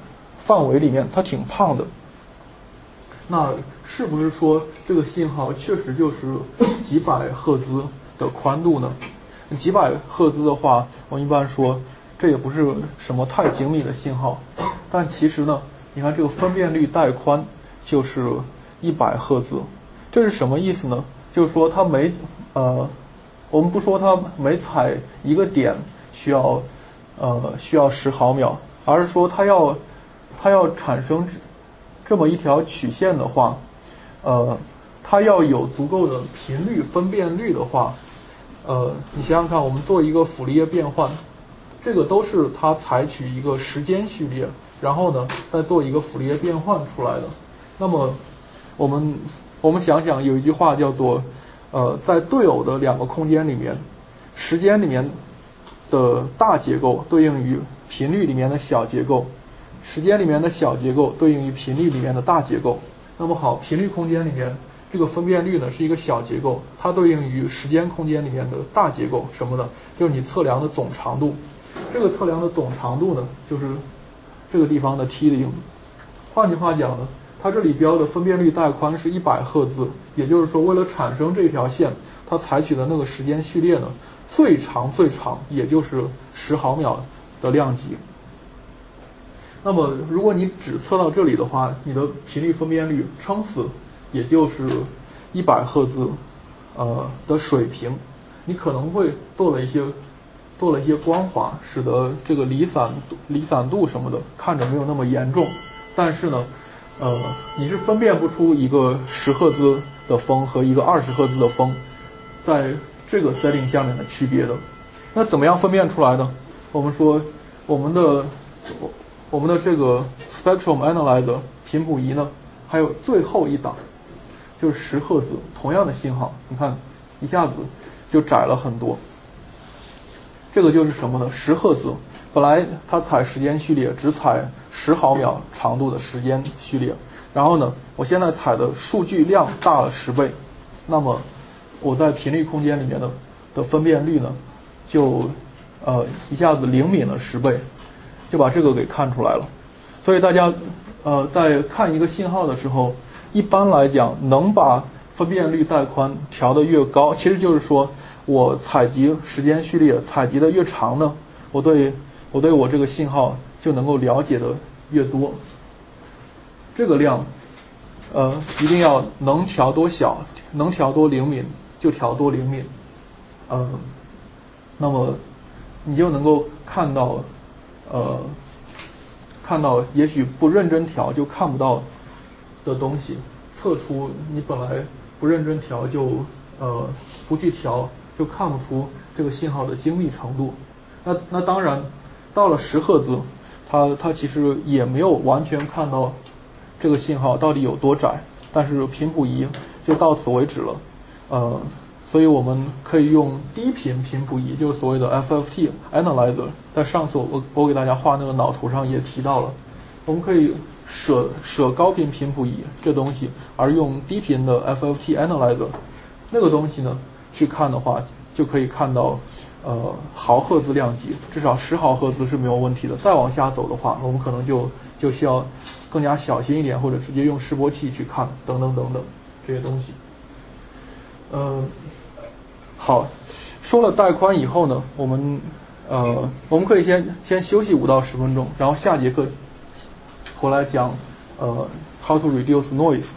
Speaker 1: 范围里面，它挺胖的。那是不是说这个信号确实就是几百赫兹的宽度呢？几百赫兹的话，我一般说这也不是什么太精密的信号，但其实呢，你看这个分辨率带宽就是一百赫兹，这是什么意思呢？就是说它每呃，我们不说它每踩一个点需要呃需要十毫秒，而是说它要它要产生这么一条曲线的话，呃，它要有足够的频率分辨率的话，呃，你想想看，我们做一个傅里叶变换，这个都是它采取一个时间序列，然后呢再做一个傅里叶变换出来的。那么我们我们想想，有一句话叫做，呃，在对偶的两个空间里面，时间里面的大结构对应于频率里面的小结构，时间里面的小结构对应于频率里面的大结构。那么好，频率空间里面这个分辨率呢是一个小结构，它对应于时间空间里面的大结构，什么呢？就是你测量的总长度。这个测量的总长度呢，就是这个地方的 T 零。换句话讲呢，它这里标的分辨率带宽是一百赫兹，也就是说，为了产生这条线，它采取的那个时间序列呢，最长最长也就是十毫秒的量级。那么，如果你只测到这里的话，你的频率分辨率撑死也就是一百赫兹，呃的水平。你可能会做了一些做了一些光滑，使得这个离散离散度什么的看着没有那么严重。但是呢，呃，你是分辨不出一个十赫兹的风和一个二十赫兹的风在这个 setting 下面的区别的。那怎么样分辨出来呢？我们说我们的我们的这个 spectrum analyzer 频谱仪呢，还有最后一档就是十赫兹，同样的信号，你看一下子就窄了很多。这个就是什么呢？十赫兹，本来它采时间序列只采十毫秒长度的时间序列，然后呢，我现在采的数据量大了十倍，那么我在频率空间里面的的分辨率呢，就呃一下子灵敏了十倍，就把这个给看出来了。所以大家呃在看一个信号的时候，一般来讲能把分辨率带宽调得越高，其实就是说我采集时间序列采集的越长呢，我对我对我这个信号就能够了解的越多。这个量呃一定要能调多小，能调多灵敏就调多灵敏。嗯、呃，那么你就能够看到呃看到也许不认真调就看不到的东西，测出你本来不认真调就呃不去调就看不出这个信号的精密程度。那那当然到了十赫兹，它它其实也没有完全看到这个信号到底有多窄，但是频谱仪就到此为止了。呃，所以我们可以用低频频谱仪，就是所谓的 F F T analyzer， 在上次我我给大家画那个脑图上也提到了，我们可以舍舍高频频谱仪这东西，而用低频的 F F T analyzer 那个东西呢去看的话，就可以看到呃毫赫兹量级，至少十毫赫兹是没有问题的。再往下走的话，我们可能就就需要更加小心一点，或者直接用示波器去看，等等等等这些东西。呃，好，说了带宽以后呢，我们呃我们可以先先休息五到十分钟，然后下节课回来讲呃 how to reduce noise。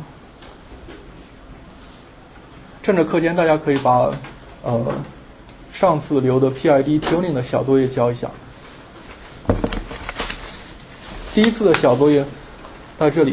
Speaker 1: 趁着课间，大家可以把呃上次留的 P I D tuning 的小作业交一下。第一次的小作业在这里。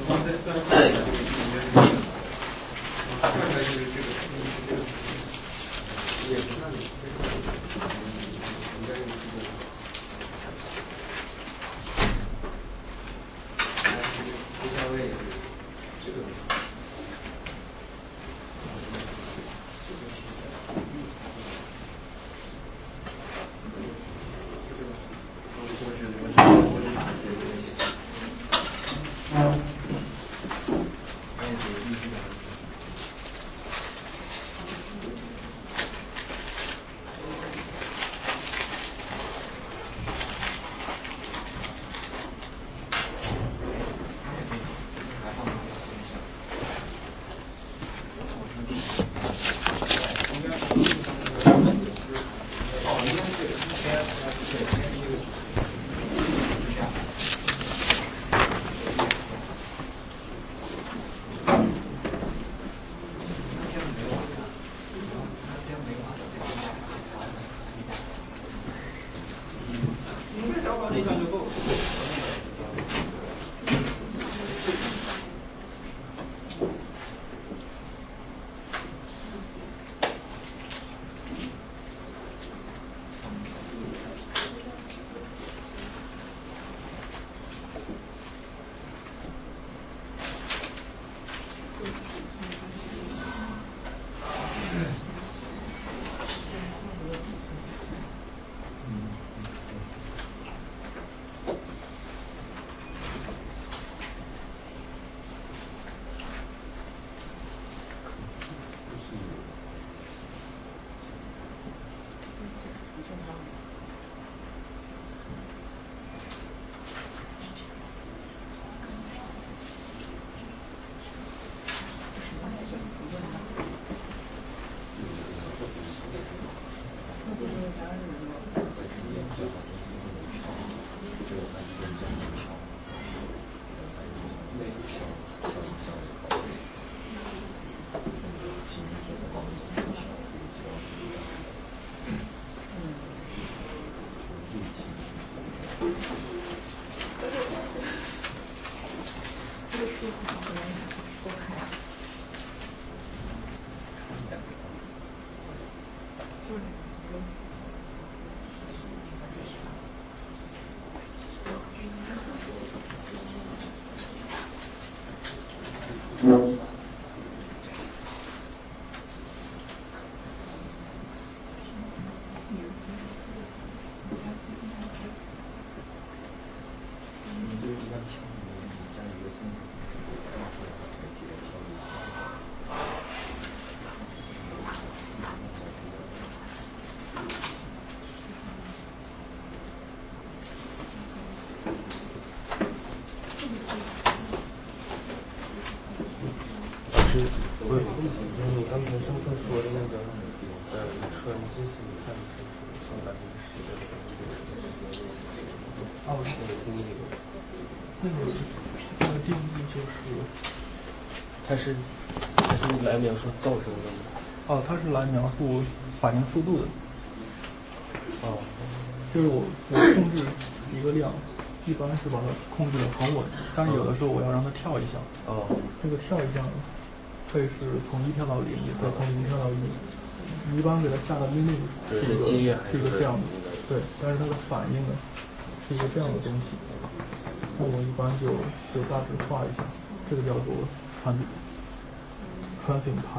Speaker 2: 它是它是来描述噪声的吗？
Speaker 1: 哦，它是来描述反应速度的。
Speaker 2: 哦，
Speaker 1: 就是我我控制一个量，一般是把它控制的很稳，但是有的时候我要让它跳一下。
Speaker 2: 哦，
Speaker 1: 这个跳一下可以是从一跳到零，也可以从零跳到一。你一般给它下的命令是一个是一个这样的，对，但是它的反应呢是一个这样的东西。那我一般就就大致画一下，这个叫做传传顶拍。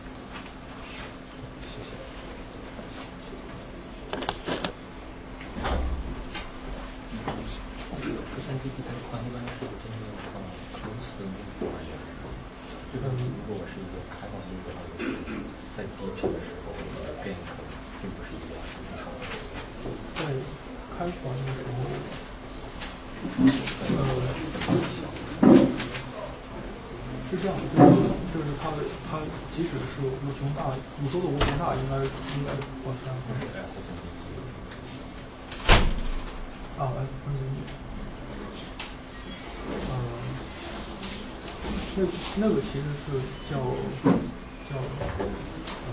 Speaker 2: 谢谢。
Speaker 3: 这三 T P 带宽一般是有这么一个 close 的那个玩意儿，就是如果是一个开放性的话，在低频的时候，gain 并不是一样的。
Speaker 1: 在开环的时候，呃，是这样，就是就是它的它即使是无穷大，你说的无穷大应该应该往下。啊 ，S 分之一。呃，那那个其实是叫叫呃，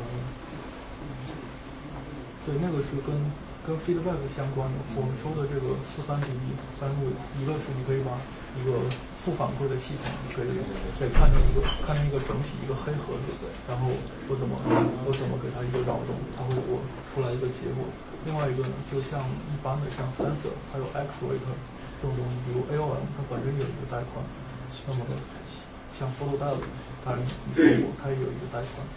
Speaker 1: 对，那个是跟跟 feedback 相关的。我们说的这个四三比一三路，一个是你可以把一个负反馈的系统，可以可以看成一个看成一个整体，一个黑盒子，然后我怎么我怎么给它一个扰动，它会给我出来一个结果。另外一个呢，就像一般的像 sensor 还有 actuator 这种东西，比如 A O M 它本身有一个带宽，那么像 photodiode 它它也有一个带宽。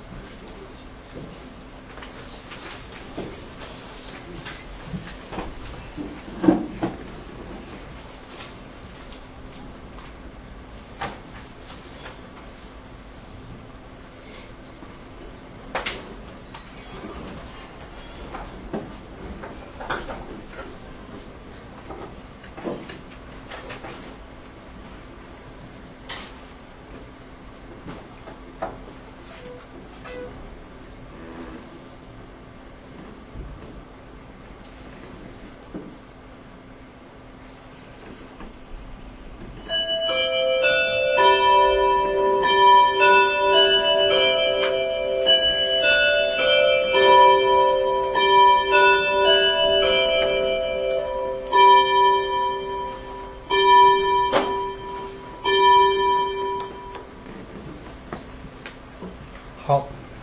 Speaker 1: 好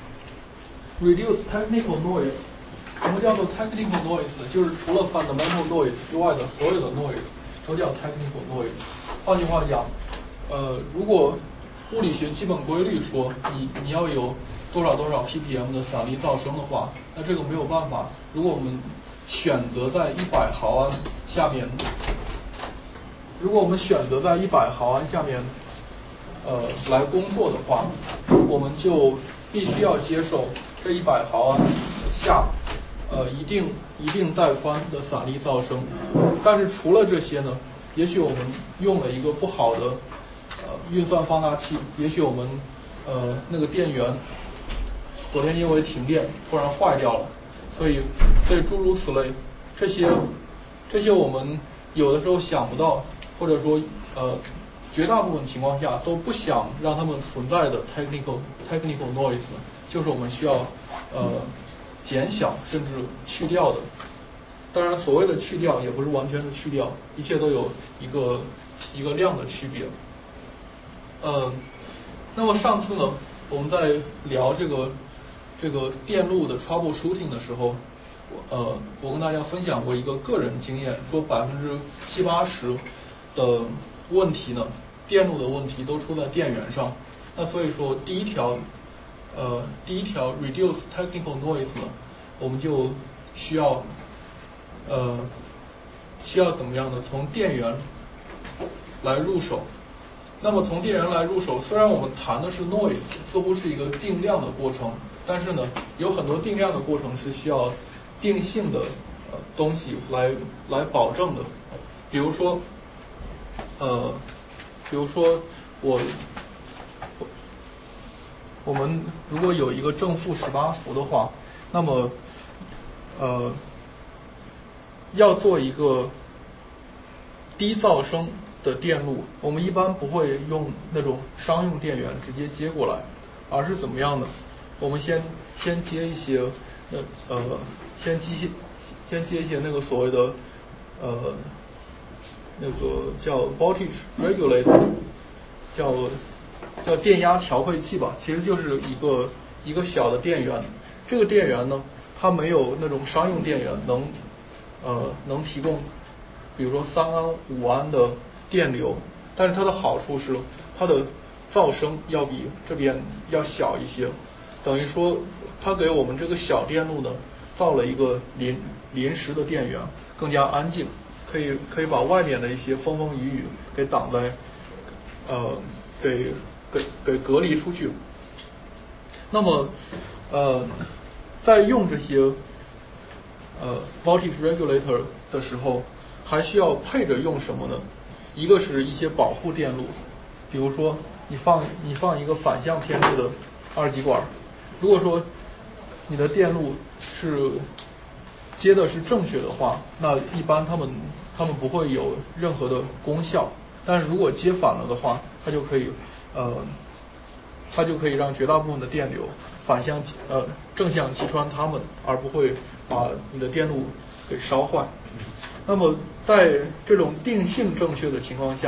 Speaker 1: ，reduce technical noise。什么叫做 technical noise 呢？就是除了 fundamental noise 之外的所有的 noise 都叫 technical noise。换句话讲，呃，如果物理学基本规律说你你要有多少多少 ppm 的散粒噪声的话，那这个没有办法。如果我们选择在一百毫安下面，如果我们选择在一百毫安下面，呃，来工作的话，我们就必须要接受这一百毫安下，呃，一定一定带宽的散粒噪声。但是除了这些呢，也许我们用了一个不好的呃运算放大器，也许我们呃那个电源昨天因为停电突然坏掉了，所以所以诸如此类，这些这些我们有的时候想不到，或者说呃。绝大部分情况下都不想让它们存在的 technical technical noise， 就是我们需要呃减小甚至去掉的。当然，所谓的去掉也不是完全的去掉，一切都有一个一个量的区别。呃，那么上次呢，我们在聊这个这个电路的 troubleshooting 的时候，呃，我跟大家分享过一个个人经验，说百分之七八十的问题呢。电路的问题都出在电源上，那所以说第一条，呃，第一条 reduce technical noise 呢，我们就需要，呃，需要怎么样呢？从电源来入手。那么从电源来入手，虽然我们谈的是 noise， 似乎是一个定量的过程，但是呢，有很多定量的过程是需要定性的呃东西来来保证的，比如说，呃。比如说我，我我们如果有一个正负十八伏的话，那么呃要做一个低噪声的电路，我们一般不会用那种商用电源直接接过来，而是怎么样呢？我们先先接一些呃呃先接些先接一些那个所谓的呃。那个叫 voltage regulator， 叫叫电压调配器吧，其实就是一个一个小的电源。这个电源呢，它没有那种商用电源能呃能提供，比如说三安五安的电流，但是它的好处是它的噪声要比这边要小一些，等于说它给我们这个小电路呢造了一个临临时的电源，更加安静。可以可以把外面的一些风风雨雨给挡在，呃，给给给隔离出去。那么，呃，在用这些呃 voltage regulator 的时候，还需要配着用什么呢？一个是一些保护电路，比如说你放你放一个反向偏置的二极管，如果说你的电路是接的是正确的话，那一般他们他们不会有任何的功效。但是如果接反了的话，它就可以呃，它就可以让绝大部分的电流反向呃正向击穿它们，而不会把你的电路给烧坏。那么在这种定性正确的情况下，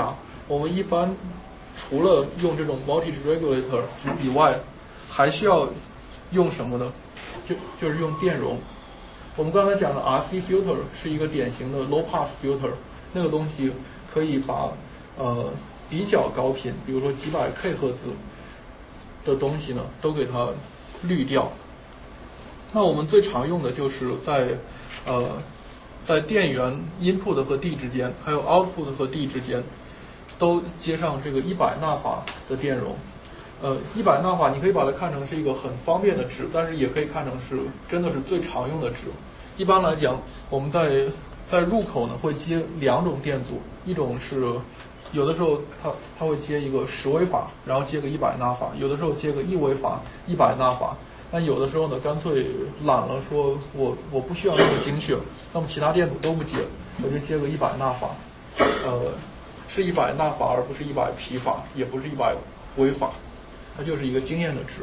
Speaker 1: 我们一般除了用这种 voltage regulator 以外，还需要用什么呢？就就是用电容。我们刚才讲的 R C filter 是一个典型的 low pass filter， 那个东西可以把呃比较高频，比如说几百 K 赫兹的东西呢，都给它滤掉。那我们最常用的就是在呃在电源 input 和 D 之间，还有 output 和 D 之间，都接上这个一百纳法的电容。呃，一百纳法你可以把它看成是一个很方便的值，但是也可以看成是真的是最常用的值。一般来讲，我们在在入口呢会接两种电阻，一种是有的时候它它会接一个十微法，然后接个一百纳法，有的时候接个一微法一百纳法，但有的时候呢干脆懒了，说我我不需要那么精确，那么其他电阻都不接，我就接个一百纳法，呃，是一百纳法而不是一百皮法，也不是一百微法。它就是一个经验的值。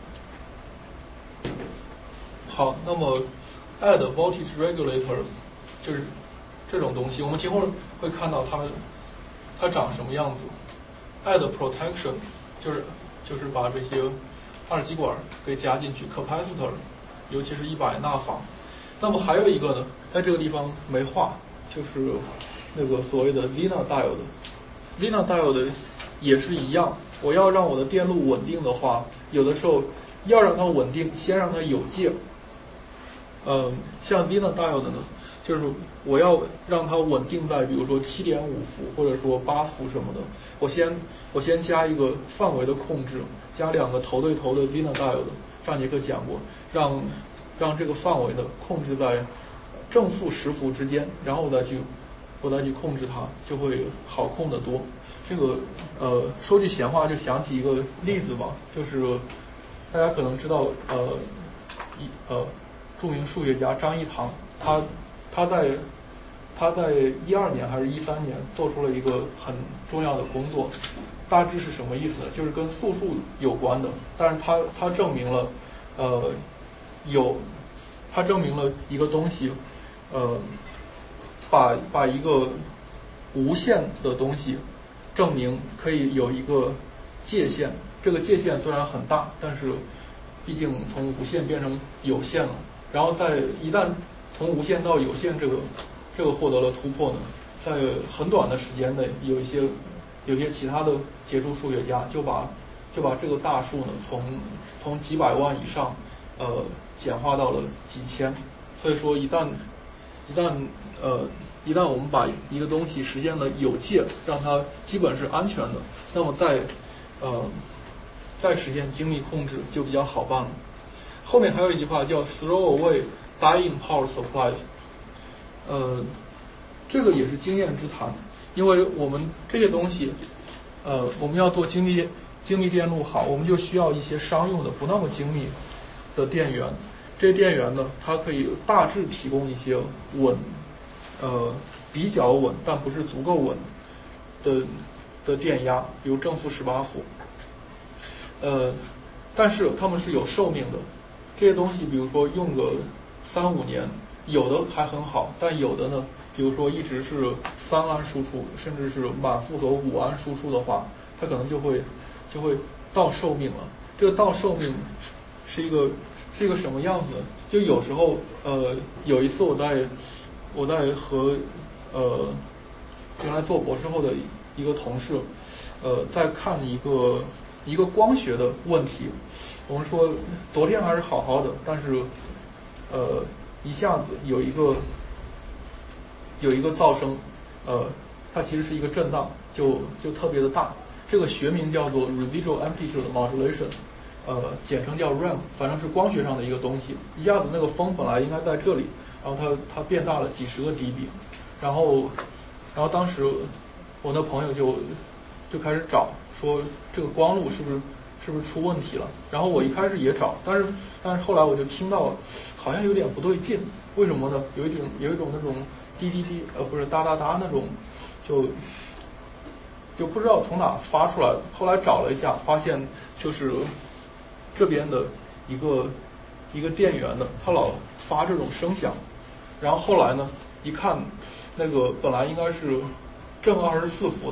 Speaker 1: 好，那么 add voltage regulators 就是这种东西，我们今后会看到它它长什么样子。add protection 就是就是把这些二极管给加进去 ，capacitor 尤其是一百纳法。那么还有一个呢，在这个地方没画，就是那个所谓的 Zener diode。Zener diode 也是一样。我要让我的电路稳定的话，有的时候要让它稳定，先让它有界。嗯，像 Zener diode 呢，就是我要让它稳定在比如说 七点五 伏或者说八伏什么的，我先我先加一个范围的控制，加两个头对头的 Zener diode， 上节课讲过，让让这个范围的控制在正负十伏之间，然后我再去我再去控制它，就会好控得多。这个呃，说句闲话，就想起一个例子吧，就是大家可能知道，呃，一呃，著名数学家张益唐，他他在他在一二年还是一三年做出了一个很重要的工作，大致是什么意思呢？就是跟素数有关的，但是他他证明了，呃，有他证明了一个东西，呃，把把一个无限的东西。证明可以有一个界限，这个界限虽然很大，但是毕竟从无限变成有限了。然后在一旦从无限到有限这个这个获得了突破呢，在很短的时间内，有一些有一些其他的杰出数学家就把就把这个大数呢从从几百万以上呃简化到了几千。所以说一旦一旦呃。一旦我们把一个东西实现了有界，让它基本是安全的，那么再呃再实现精密控制就比较好办了。后面还有一句话叫 throw away dying power supplies， 呃，这个也是经验之谈，因为我们这些东西，呃，我们要做精密精密电路好，我们就需要一些商用的不那么精密的电源。这些电源呢，它可以大致提供一些稳。呃，比较稳，但不是足够稳的的电压，比如正负十八伏。呃，但是它们是有寿命的，这些东西，比如说用个三五年，有的还很好，但有的呢，比如说一直是三安输出，甚至是满负荷五安输出的话，它可能就会就会到寿命了。这个到寿命是一个是一个什么样子？就有时候，呃，有一次我在。我在和呃原来做博士后的一个同事，呃，在看一个一个光学的问题。我们说昨天还是好好的，但是呃一下子有一个有一个噪声，呃，它其实是一个震荡，就就特别的大。这个学名叫做 residual amplitude modulation， 呃，简称叫 R A M， 反正是光学上的一个东西。一下子那个风本来应该在这里。然后它它变大了几十个 dB， 然后然后当时我那朋友就就开始找，说这个光路是不是是不是出问题了？然后我一开始也找，但是但是后来我就听到好像有点不对劲，为什么呢？有一种有一种那种滴滴滴呃不是哒哒哒那种，就就不知道从哪发出来的。后来找了一下，发现就是这边的一个一个电源的，它老发这种声响。然后后来呢，一看，那个本来应该是正二十四伏的，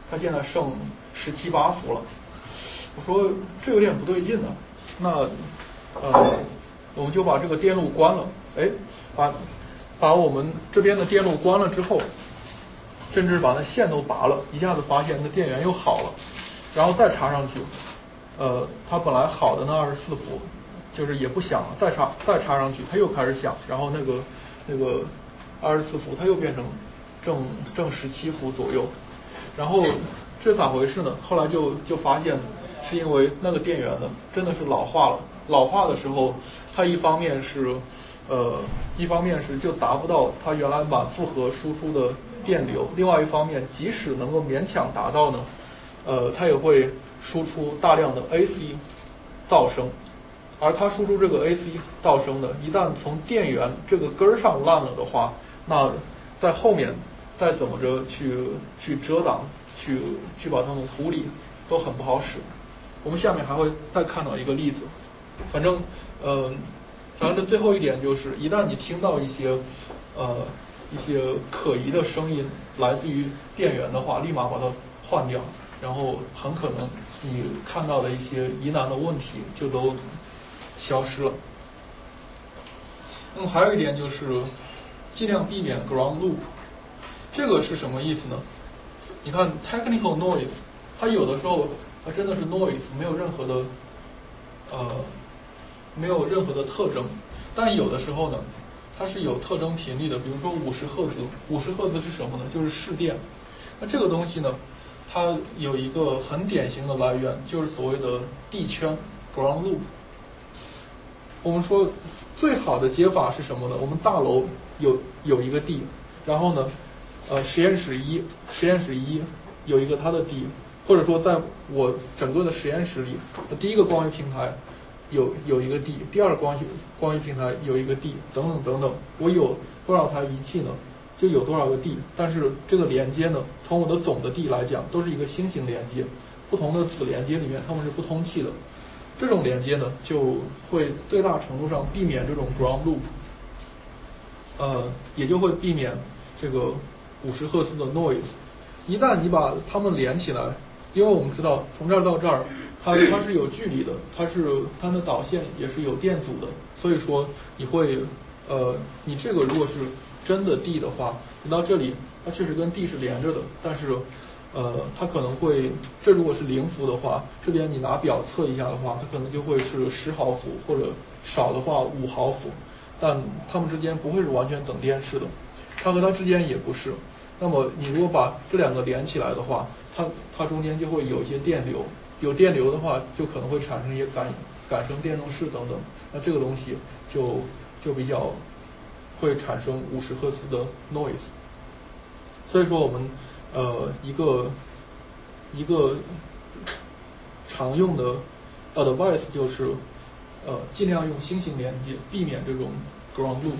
Speaker 1: 它现在剩十七八伏了。我说这有点不对劲呢、啊，那呃我们就把这个电路关了，哎，把把我们这边的电路关了之后，甚至把那线都拔了，一下子发现那电源又好了，然后再插上去，呃，它本来好的那二十四伏，就是也不响了，再插再插上去，它又开始响，然后那个那个二十四伏它又变成正正十七伏左右，然后这咋回事呢？后来就就发现是因为那个电源呢真的是老化了，老化的时候，它一方面是呃一方面是就达不到它原来满负荷输出的电流，另外一方面即使能够勉强达到呢，呃它也会输出大量的 A C 噪声，而它输出这个 A C 噪声呢，一旦从电源这个根儿上烂了的话，那在后面再怎么着去去遮挡，去去把它们处理都很不好使。我们下面还会再看到一个例子，反正呃反正最后一点就是，一旦你听到一些呃一些可疑的声音来自于电源的话，立马把它换掉，然后很可能你看到的一些疑难的问题就都消失了。那么还有一点就是尽量避免 ground loop， 这个是什么意思呢？你看 technical noise， 它有的时候它真的是 noise， 没有任何的呃没有任何的特征，但有的时候呢它是有特征频率的，比如说五十赫兹，五十赫兹是什么呢？就是市电。那这个东西呢，它有一个很典型的来源，就是所谓的地圈 ground loop。我们说最好的接法是什么呢？我们大楼有有一个地，然后呢，呃，实验室一实验室一有一个它的地，或者说在我整个的实验室里，第一个光学平台有有一个地，第二个光学光学平台有一个地，等等等等，我有多少台仪器呢？就有多少个地，但是这个连接呢，从我的总的地来讲，都是一个星形连接，不同的子连接里面它们是不通气的。这种连接呢，就会最大程度上避免这种 ground loop， 呃，也就会避免这个五十赫兹的 noise。一旦你把它们连起来，因为我们知道从这儿到这儿，它它是有距离的，它是它的导线也是有电阻的，所以说你会呃，你这个如果是真的地的话，你到这里它确实跟地是连着的，但是呃，它可能会，这如果是零伏的话，这边你拿表测一下的话，它可能就会是十毫伏，或者少的话五毫伏，但它们之间不会是完全等电式的，它和它之间也不是。那么你如果把这两个连起来的话，它它中间就会有一些电流，有电流的话，就可能会产生一些感感生电容式等等，那这个东西就就比较会产生五十赫兹的 noise。所以说我们呃一个一个常用的 advice 就是呃尽量用星形连接，避免这种 ground loop。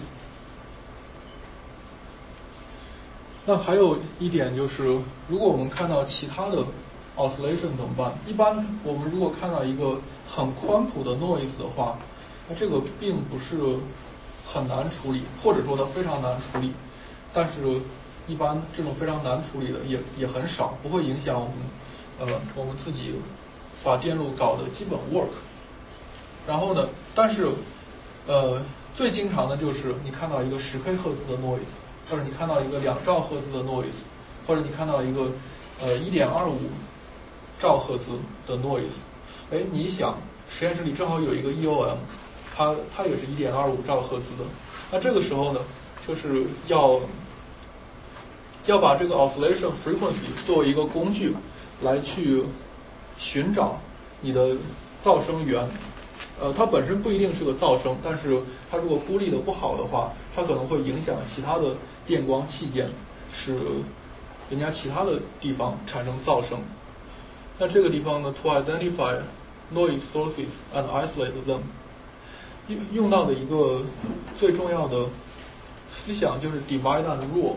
Speaker 1: 那还有一点就是，如果我们看到其他的 oscillation 怎么办？一般我们如果看到一个很宽谱的 noise 的话，那这个并不是很难处理，或者说它非常难处理，但是一般这种非常难处理的也也很少，不会影响我们呃我们自己把电路搞的基本 work。然后呢，但是呃最经常的就是你看到一个十 K 赫兹的 noise， 或者你看到一个两兆赫兹的 noise， 或者你看到一个呃一点二五兆赫兹的 noise。哎，你一想实验室里正好有一个 E O M， 它它也是一点二五兆赫兹的，那这个时候呢，就是要要把这个 oscillation frequency 作为一个工具来去寻找你的噪声源。呃，它本身不一定是个噪声，但是它如果孤立的不好的话，它可能会影响其他的电光器件，使人家其他的地方产生噪声。那这个地方呢 ，to identify noise sources and isolate them， 用用到的一个最重要的思想就是 divide and rule。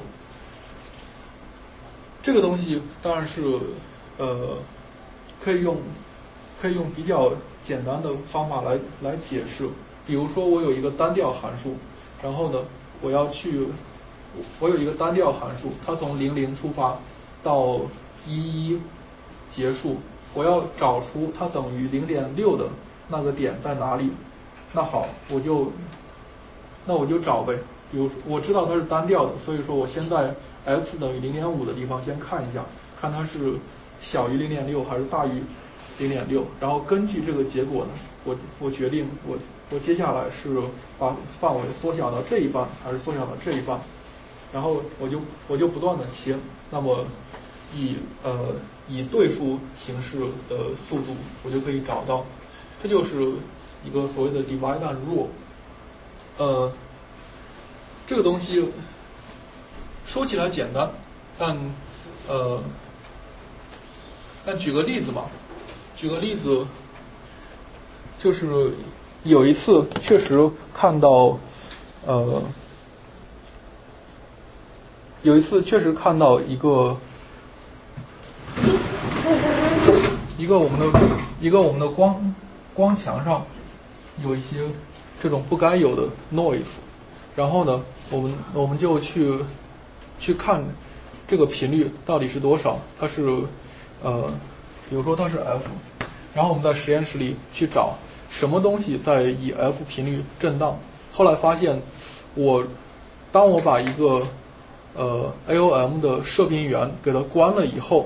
Speaker 1: 这个东西当然是呃可以用可以用比较简单的方法来来解释。比如说我有一个单调函数，然后呢我要去我有一个单调函数，它从零零出发到一一结束，我要找出它等于零点六的那个点在哪里。那好，我就那我就找呗。比如说我知道它是单调的，所以说我先在 x 等于零点五的地方先看一下，看它是小于零点六还是大于零点六，然后根据这个结果呢，我我决定我我接下来是把范围缩小到这一半还是缩小到这一半，然后我就我就不断的切，那么以呃以对数形式的速度我就可以找到，这就是一个所谓的 divide and rule。呃，这个东西说起来简单，但呃，但举个例子吧，举个例子，就是有一次确实看到，呃，有一次确实看到一个一个我们的一个我们的光光墙上有一些这种不该有的 noise， 然后呢，我们我们就去去看这个频率到底是多少，它是呃，比如说它是 f， 然后我们在实验室里去找什么东西在以 f 频率震荡。后来发现，我当我把一个呃 A O M 的射频源给它关了以后，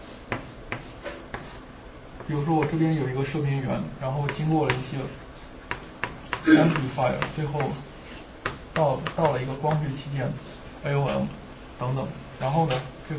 Speaker 1: 比如说我这边有一个射频源，然后经过了一些 amplifier， 最后到到了一个光学器件 A O M 等等，然后呢，这个，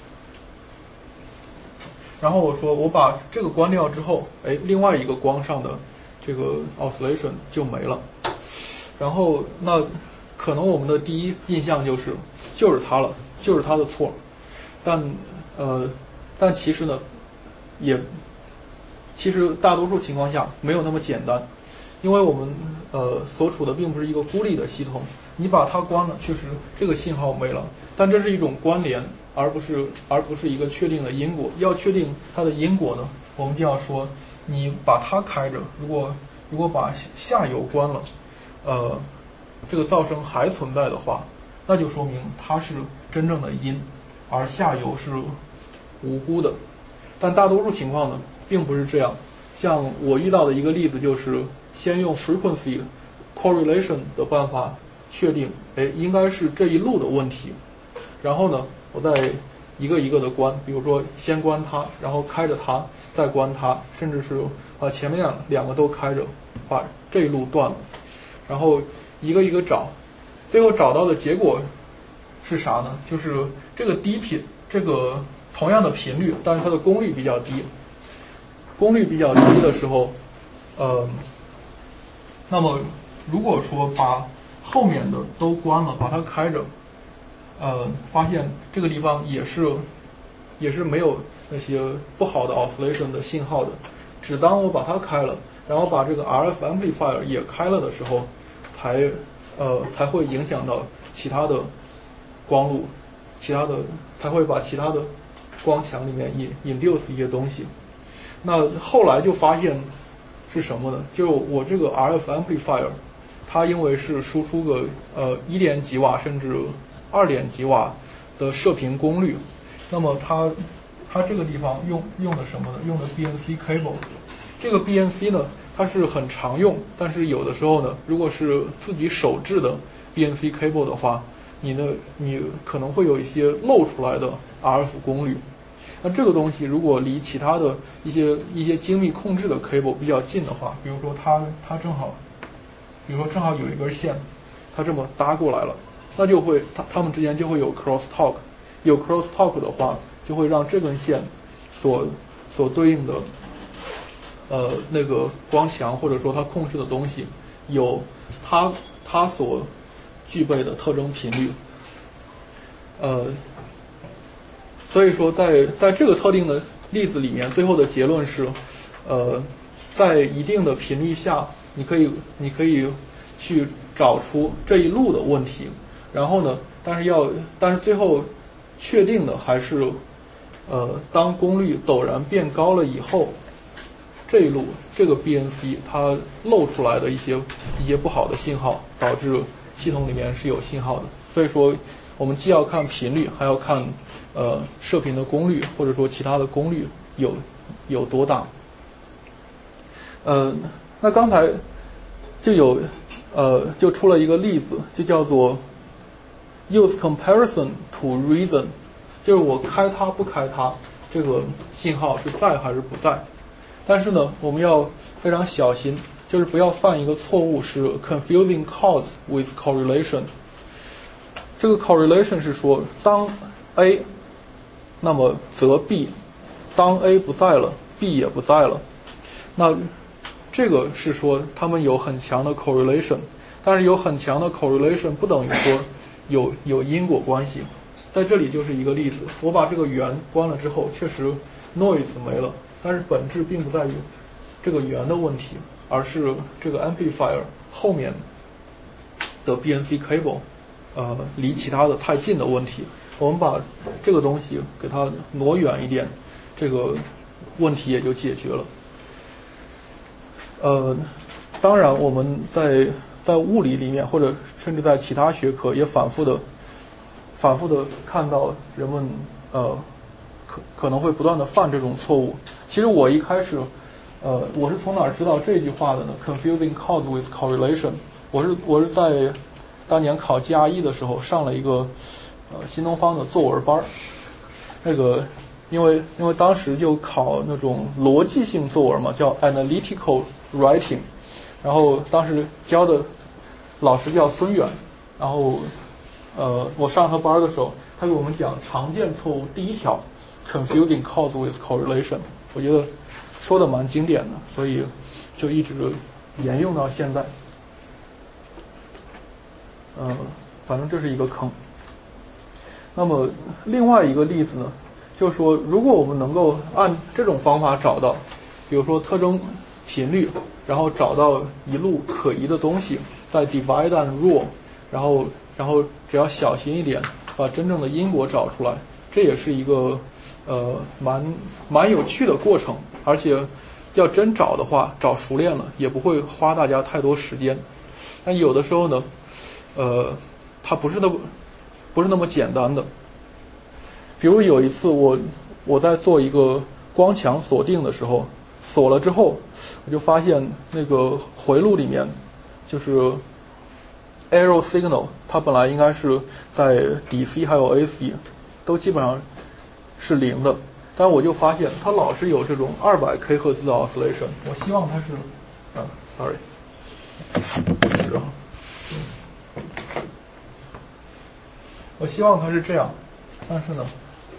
Speaker 1: 然后我说我把这个关掉之后，哎，另外一个光上的这个 oscillation 就没了，然后那可能我们的第一印象就是就是它了，就是它的错，但呃，但其实呢，也其实大多数情况下没有那么简单。因为我们呃所处的并不是一个孤立的系统，你把它关了，确实这个信号没了，但这是一种关联，而不是而不是一个确定的因果。要确定它的因果呢，我们就要说，你把它开着，如果如果把下游关了，呃，这个噪声还存在的话，那就说明它是真正的因，而下游是无辜的。但大多数情况呢，并不是这样。像我遇到的一个例子就是。先用 frequency correlation 的办法确定，哎，应该是这一路的问题。然后呢，我再一个一个的关，比如说先关它，然后开着它，再关它，甚至是把前面两两个都开着，把这一路断了，然后一个一个找，最后找到的结果是啥呢？就是这个低频，这个同样的频率，但是它的功率比较低。功率比较低的时候，呃。那么，如果说把后面的都关了，把它开着，呃，发现这个地方也是，也是没有那些不好的 oscillation 的信号的。只当我把它开了，然后把这个 R F amplifier 也开了的时候，才呃才会影响到其他的光路，其他的才会把其他的光墙里面引 induce 一些东西。那后来就发现。是什么呢？就我这个 R F amplifier， 它因为是输出个呃一点几瓦甚至二点几瓦的射频功率，那么它它这个地方用用的什么呢？用的 B N C cable。这个 B N C 呢，它是很常用，但是有的时候呢，如果是自己手制的 B N C cable 的话，你呢你可能会有一些漏出来的 R F 功率。那这个东西如果离其他的一些一些精密控制的 cable 比较近的话，比如说它它正好，比如说正好有一根线，它这么搭过来了，那就会它它们之间就会有 cross talk， 有 cross talk 的话，就会让这根线所所对应的呃那个光墙或者说它控制的东西有它它所具备的特征频率，呃。所以说在，在在这个特定的例子里面，最后的结论是，呃，在一定的频率下，你可以你可以去找出这一路的问题，然后呢，但是要但是最后确定的还是，呃，当功率陡然变高了以后，这一路这个 B N C 它漏出来的一些一些不好的信号，导致系统里面是有信号的。所以说，我我们既要看频率，还要看呃射频的功率，或者说其他的功率有有多大。呃，那刚才就有呃就出了一个例子，就叫做 use comparison to reason， 就是我开它不开它，这个信号是在还是不在。但是呢，我们要非常小心，就是不要犯一个错误，是 confusing cause with correlation。这个 correlation 是说，当 A， 那么则 B， 当 A 不在了 ，B 也不在了。那这个是说它们有很强的 correlation， 但是有很强的 correlation 不等于说有有因果关系。在这里就是一个例子，我把这个圆关了之后，确实 noise 没了，但是本质并不在于这个圆的问题，而是这个 amplifier 后面的 B N C cable 呃离其他的太近的问题。我们把这个东西给它挪远一点，这个问题也就解决了。呃，当然我们在在物理里面，或者甚至在其他学科也反复的反复的看到人们呃可可能会不断的犯这种错误。其实我一开始呃我是从哪儿知道这句话的呢？ Confusing cause with correlation。我是我是在当年考 G R E 的时候上了一个呃新东方的作文班，那个因为因为当时就考那种逻辑性作文嘛，叫 analytical writing， 然后当时教的老师叫孙远，然后呃我上他班的时候，他给我们讲常见错误第一条 confusing cause with correlation， 我觉得说的蛮经典的，所以就一直沿用到现在。嗯、呃，反正这是一个坑。那么另外一个例子呢，就是说如果我们能够按这种方法找到，比如说特征频率，然后找到一路可疑的东西，再 divide and rule， 然后然后只要小心一点，把真正的因果找出来，这也是一个呃蛮蛮有趣的过程，而且要真找的话，找熟练了也不会花大家太多时间。但有的时候呢，呃，它不是那么不是那么简单的。比如有一次我我在做一个光强锁定的时候，锁了之后，我就发现那个回路里面就是 error signal， 它本来应该是在 D C 还有 A C 都基本上是零的，但我就发现它老是有这种二百 K 赫兹的 oscillation。我希望它是，啊 ，sorry， 是啊，我希望它是这样，但是呢，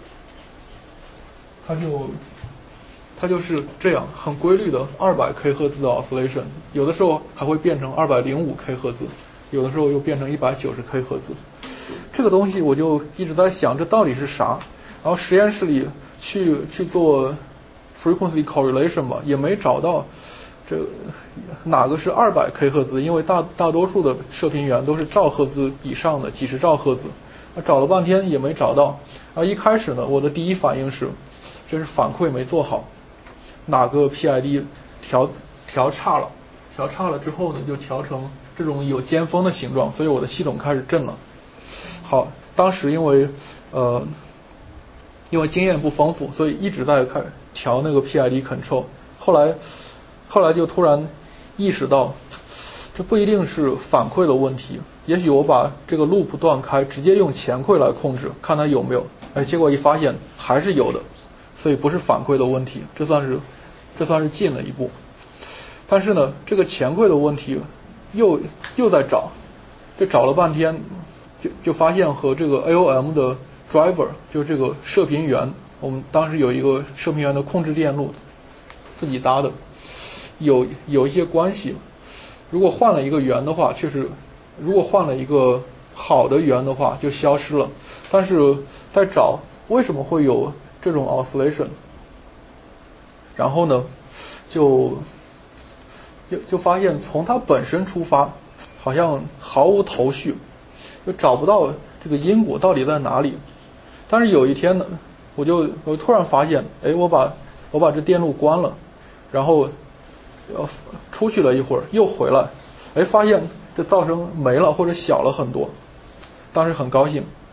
Speaker 1: 它就。它就是这样很规律的二百 K 赫兹的 oscillation， 有的时候还会变成二百零五 K 赫兹，有的时候又变成一百九十 K 赫兹。这个东西我就一直在想，这到底是啥？然后实验室里去去做 frequency correlation 吧，也没找到这哪个是二百 K 赫兹，因为大大多数的射频源都是兆赫兹以上的，几十兆赫兹。找了半天也没找到。然后一开始呢，我的第一反应是，这是反馈没做好。哪个 P I D 调调差了，调差了之后呢，就调成这种有尖峰的形状，所以我的系统开始震了。好，当时因为呃因为经验不丰富，所以一直在开始调那个 P I D control。后来后来就突然意识到，这不一定是反馈的问题，也许我把这个 loop 断开，直接用前馈来控制，看它有没有。哎，结果一发现还是有的，所以不是反馈的问题，这算是。这算是进了一步，但是呢，这个前馈的问题又又在找，这找了半天，就就发现和这个 A O M 的 driver， 就是这个射频源，我们当时有一个射频源的控制电路，自己搭的，有有一些关系。如果换了一个源的话，确实，如果换了一个好的源的话，就消失了。但是在找为什么会有这种 oscillation。然后呢，就就就发现从它本身出发，好像毫无头绪，就找不到这个因果到底在哪里。但是有一天呢，我就我突然发现，哎，我把我把这电路关了，然后呃出去了一会儿，又回来，哎，发现这噪声没了或者小了很多。当时很高兴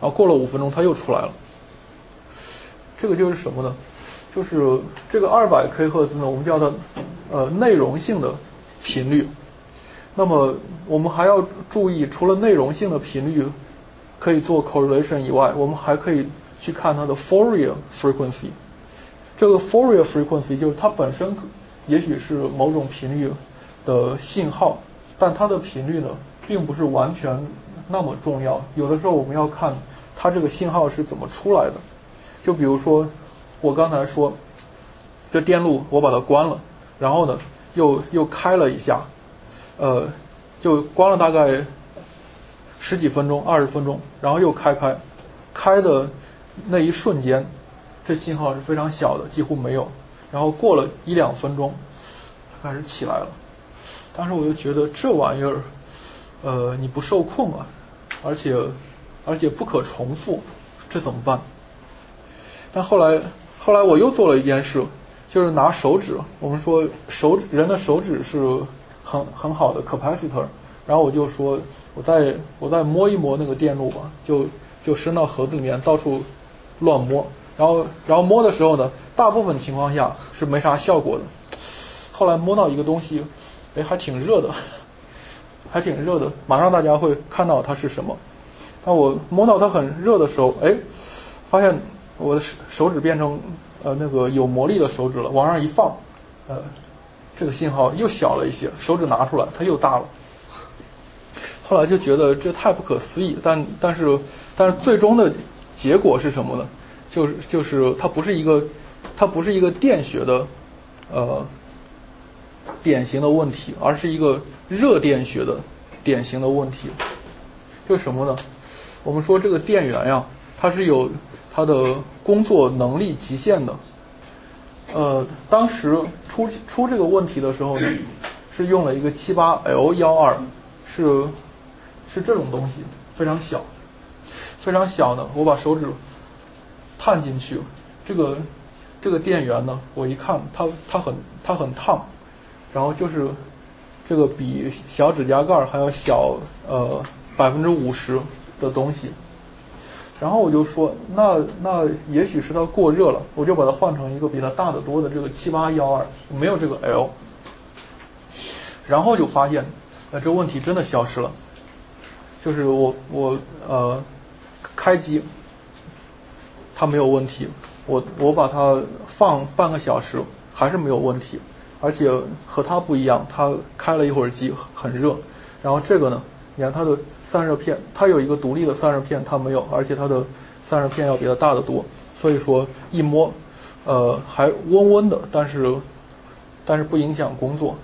Speaker 1: 然后过了五分钟它又出来了。这个就是什么呢？就是这个二百 K 赫兹呢，我们叫它呃内容性的频率。那么我们还要注意，除了内容性的频率可以做 correlation 以外，我们还可以去看它的 Fourier frequency。这个 Fourier frequency 就是它本身也许是某种频率的信号，但它的频率呢并不是完全那么重要。有的时候我们要看它这个信号是怎么出来的。就比如说我刚才说这电路我把它关了，然后呢又又开了一下，呃就关了大概十几分钟二十分钟，然后又开开开的那一瞬间这信号是非常小的，几乎没有，然后过了一两分钟开始起来了。当时我就觉得这玩意儿呃你不受控啊，而且而且不可重复，这怎么办？但后来后来我又做了一件事，就是拿手指，我们说手人的手指是很很好的 capacitor， 然后我就说我再我再摸一摸那个电路吧，就就伸到盒子里面到处乱摸，然后然后摸的时候呢，大部分情况下是没啥效果的。后来摸到一个东西，哎，还挺热的，还挺热的，马上大家会看到它是什么。当我摸到它很热的时候，哎，发现我的手指变成呃那个有魔力的手指了，往上一放，呃，这个信号又小了一些，手指拿出来它又大了。后来就觉得这太不可思议，但但是但是最终的结果是什么呢？就是就是它不是一个它不是一个电学的呃典型的问题，而是一个热电学的典型的问题。就是什么呢？我们说这个电源呀，它是有它的工作能力极限的。呃，当时出出这个问题的时候呢，是用了一个七八 L 一二，是是这种东西，非常小，非常小的。我把手指探进去，这个这个电源呢，我一看它它很它很烫，然后就是这个比小指甲盖还要小呃百分之五十的东西。然后我就说，那那也许是它过热了，我就把它换成一个比它大得多的这个七八一二，没有这个 L。然后就发现，呃，这问题真的消失了。就是我我呃开机，它没有问题，我我把它放半个小时还是没有问题，而且和它不一样，它开了一会儿机很热。然后这个呢，你看它的散热片，它有一个独立的散热片，它没有，而且它的散热片要比它大得多，所以说一摸，呃，还温温的，但是但是不影响工作。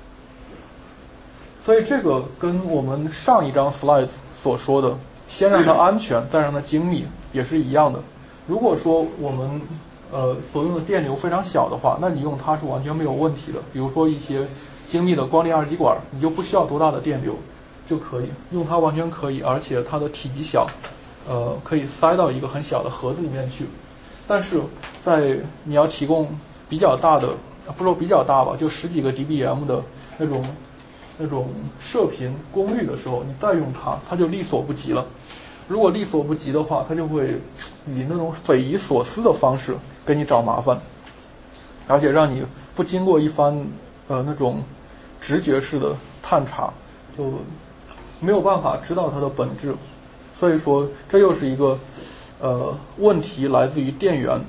Speaker 1: 所以这个跟我们上一张 slide 所说的，先让它安全，再让它精密，也是一样的。如果说我们呃所用的电流非常小的话，那你用它是完全没有问题的。比如说一些精密的光电二极管，你就不需要多大的电流就可以用它，完全可以，而且它的体积小，呃，可以塞到一个很小的盒子里面去。但是在你要提供比较大的，不说比较大吧，就十几个 D B M 的那种那种射频功率的时候，你再用它，它就力所不及了。如果力所不及的话，它就会以那种匪夷所思的方式给你找麻烦，而且让你不经过一番呃那种直觉式的探查，就没有办法知道它的本质。所以说这又是一个呃问题来自于电源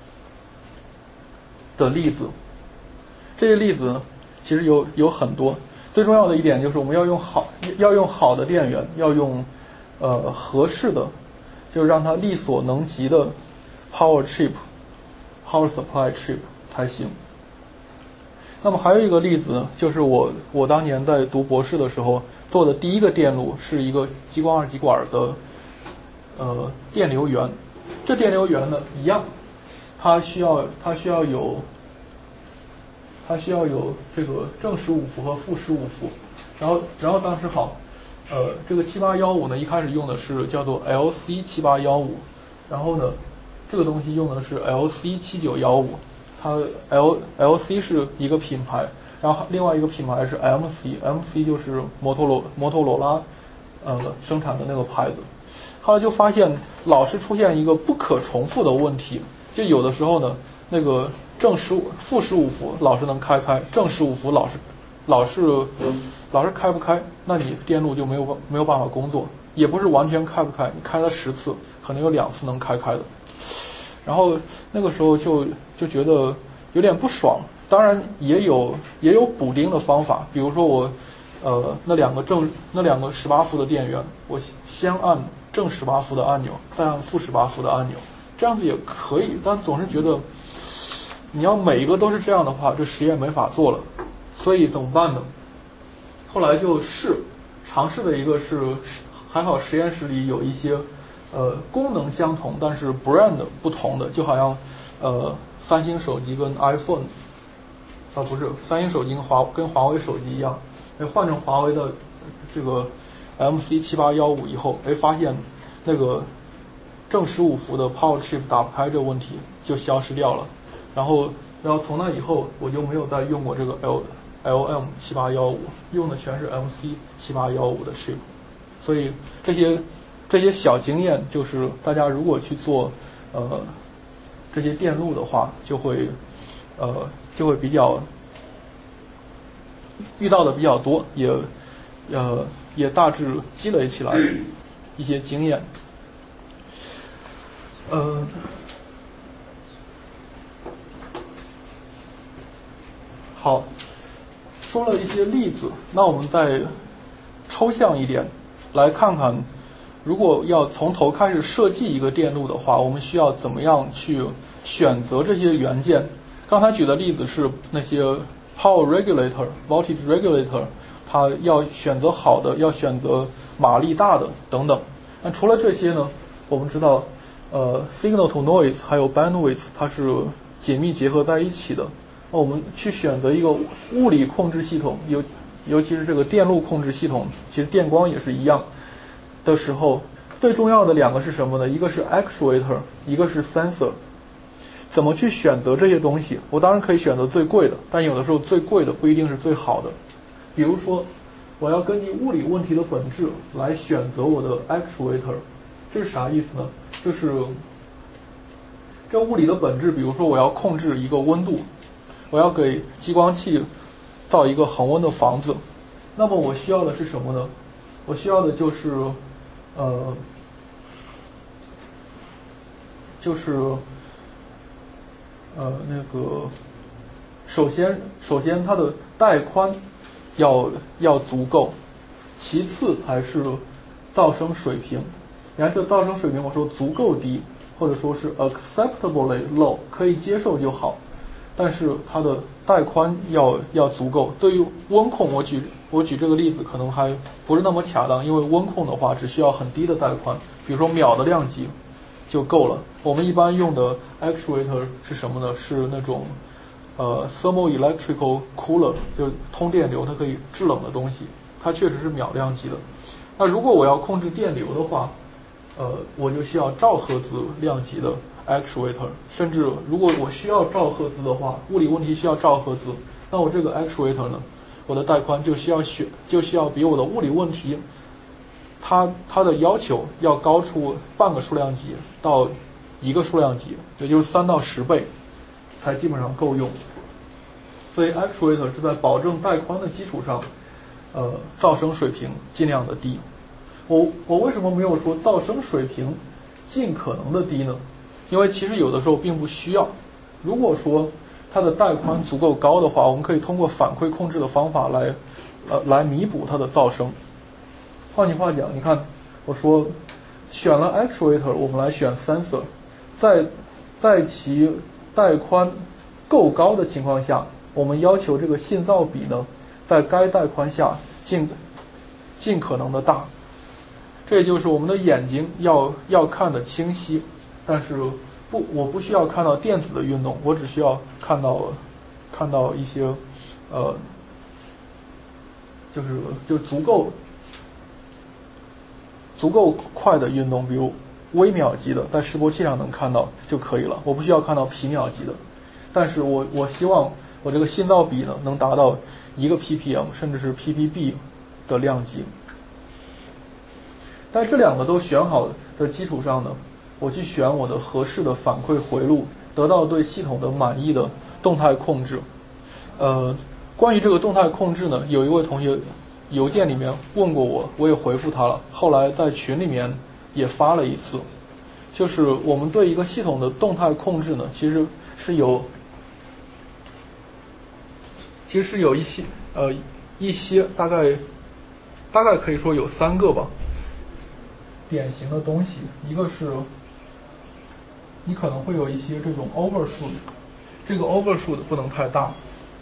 Speaker 1: 的例子。这些例子呢其实有有很多，最重要的一点就是我们要用好要用好的电源，要用呃合适的，就是让它力所能及的 power chip power supply chip 才行。那么还有一个例子呢，就是我我当年在读博士的时候做的第一个电路是一个激光二极管的呃电流源。这电流源呢一样，它需要它需要有它需要有这个正十五伏和负十五伏。然后然后当时好呃这个七八一五呢一开始用的是叫做 L C 七八一五，然后呢这个东西用的是 L C 七九一五。它 L LC 是一个品牌，然后另外一个品牌是 MC，MC 就是摩托罗摩托罗拉呃生产的那个牌子。 后来就发现老是出现一个不可重复的问题，就有的时候呢，那个正十五、负十五伏老是能开开，正十五伏老是老是老是开不开，那你电路就没有没有办法工作，也不是完全开不开，你开了十次，可能有两次能开开的。然后那个时候就就觉得有点不爽，当然也有也有补丁的方法，比如说我呃那两个正那两个十八伏的电源，我先按正十八伏的按钮，再按负十八伏的按钮，这样子也可以，但总是觉得你要每一个都是这样的话，这实验没法做了，所以怎么办呢？后来就试尝试的一个是，还好实验室里有一些呃功能相同但是 brand 不同的，就好像呃三星手机跟 iPhone 啊不是三星手机跟华跟华为手机一样，哎换成华为的这个 M C 七八一五以后，哎发现那个正十五伏的 Power Chip 打不开这个问题就消失掉了，然后然后从那以后我就没有再用过这个 L L M 七八一五，用的全是 M C 七八一五的 chip， 所以这些这些小经验就是大家如果去做呃这些电路的话，就会呃就会比较遇到的比较多，也呃也大致积累起来一些经验。呃，好，说了一些例子，那我们再抽象一点来看看，如果要从头开始设计一个电路的话，我们需要怎么样去选择这些元件？刚才举的例子是那些 power regulator、voltage regulator， 它要选择好的，要选择马力大的等等。那除了这些呢，我们知道，呃 ，signal to noise 还有 bandwidth 它是紧密结合在一起的。那我们去选择一个物理控制系统，尤尤其是这个电路控制系统，其实电光也是一样的时候，最重要的两个是什么呢？一个是 actuator， 一个是 sensor。怎么去选择这些东西？我当然可以选择最贵的，但有的时候最贵的不一定是最好的。比如说，我要根据物理问题的本质来选择我的 actuator， 这是啥意思呢？就是这物理的本质，比如说我要控制一个温度，我要给激光器造一个恒温的房子，那么我需要的是什么呢？我需要的就是呃就是呃那个首先首先它的带宽要要足够，其次才是噪声水平。你看这噪声水平我说足够低，或者说是 acceptably low， 可以接受就好，但是它的带宽要要足够。对于温控，我举我举这个例子可能还不是那么恰当，因为温控的话只需要很低的带宽，比如说秒的量级就够了。我们一般用的 actuator 是什么呢？是那种呃 thermoelectrical cooler， 就是通电流，它可以制冷的东西，它确实是秒量级的。那如果我要控制电流的话，呃，我就需要兆赫兹量级的 actuator， 甚至如果我需要兆赫兹的话，物理问题需要兆赫兹，那我这个 actuator 呢，我的带宽就需要选，就需要比我的物理问题，它它的要求要高出半个数量级到一个数量级，也就是三到十倍，才基本上够用。所以 actuator 是在保证带宽的基础上，呃，噪声水平尽量的低。我我为什么没有说噪声水平尽可能的低呢？因为其实有的时候并不需要。如果说它的带宽足够高的话，我们可以通过反馈控制的方法来呃来弥补它的噪声。换句话讲，你看我说选了 actuator， 我们来选 sensor， 在在其带宽够高的情况下，我们要求这个信噪比呢，在该带宽下尽尽可能的大。这也就是我们的眼睛要要看得清晰，但是不，我不需要看到电子的运动，我只需要看到看到一些呃，就是就足够足够快的运动，比如微秒级的，在示波器上能看到就可以了，我不需要看到皮秒级的。但是我我希望我这个信噪比呢能达到一个 P P M 甚至是 P P B 的量级。但这两个都选好的基础上呢，我去选我的合适的反馈回路，得到对系统的满意的动态控制。呃，关于这个动态控制呢，有一位同学邮件里面问过我，我也回复他了，后来在群里面也发了一次。就是我们对一个系统的动态控制呢，其实是有，其实是有一些呃一些大概大概可以说有三个吧，典型的东西。一个是你可能会有一些这种 overshoot， 这个 overshoot 不能太大。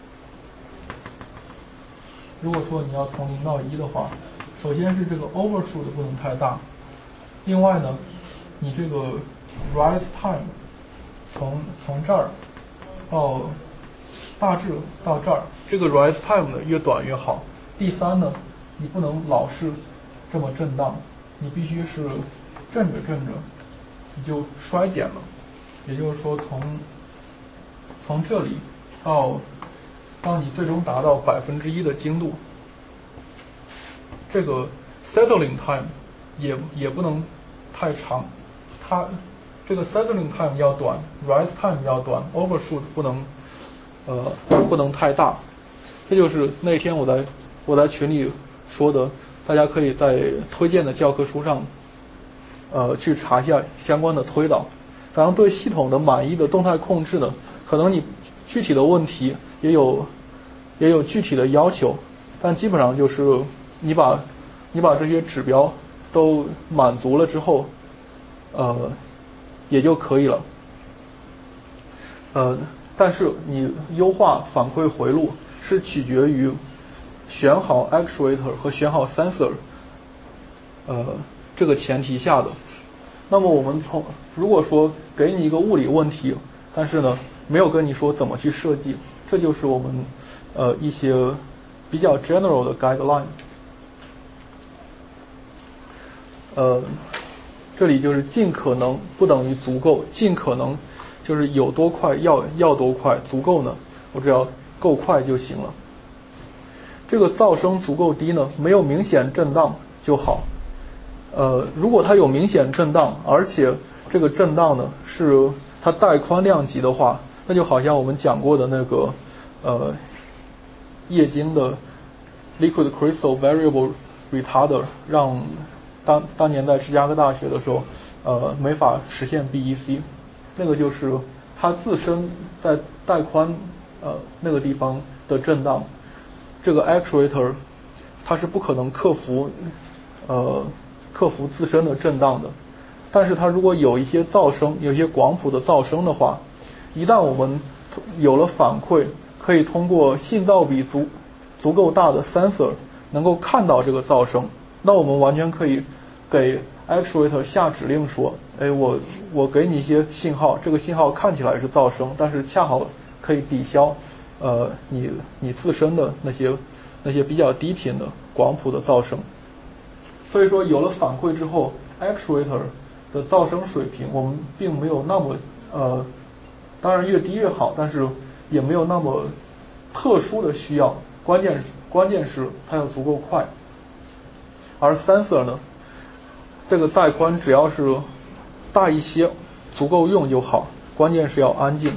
Speaker 1: 如果说你要从零到一的话，首先是这个 overshoot 不能太大，另外呢，你这个 rise time 从从这儿到大致到这儿，这个 rise time 呢越短越好。第三呢，你不能老是这么震荡，你必须是震着震着你就衰减了，也就是说从从这里到到你最终达到百分之一的精度，这个 settling time 也也不能太长，它这个 settling time 要短 ，rise time 要短 ，overshoot 不能呃不能太大。这就是那天我在我在群里说的，大家可以在推荐的教科书上呃去查一下相关的推导。然后对系统的满意的动态控制呢，可能你具体的问题也有也有具体的要求，但基本上就是你把你把这些指标都满足了之后，呃，也就可以了。呃，但是你优化反馈回路是取决于选好 actuator 和选好 sensor， 呃，这个前提下的。那么我们从如果说给你一个物理问题，但是呢没有跟你说怎么去设计，这就是我们呃一些比较 general 的 guideline。呃，这里就是尽可能不等于足够，尽可能就是有多快要要多快，足够呢我只要够快就行了。这个噪声足够低呢，没有明显震荡就好。呃，如果它有明显震荡，而且这个震荡呢是它带宽量级的话，那就好像我们讲过的那个呃液晶的 liquid crystal variable retarder， 让当当年在芝加哥大学的时候，呃没法实现 B E C， 那个就是它自身在带宽呃那个地方的震荡，这个 actuator 它是不可能克服呃克服自身的震荡的。但是它如果有一些噪声，有一些广谱的噪声的话，一旦我们有了反馈，可以通过信噪比足足够大的 sensor 能够看到这个噪声，那我们完全可以给 actuator 下指令说，哎，我我给你一些信号，这个信号看起来是噪声，但是恰好可以抵消呃你你自身的那些那些比较低频的广谱的噪声。所以说有了反馈之后 actuator 的噪声水平我们并没有那么呃当然越低越好，但是也没有那么特殊的需要，关键关键是它要足够快。而 sensor 呢，这个带宽只要是大一些，足够用就好，关键是要安静。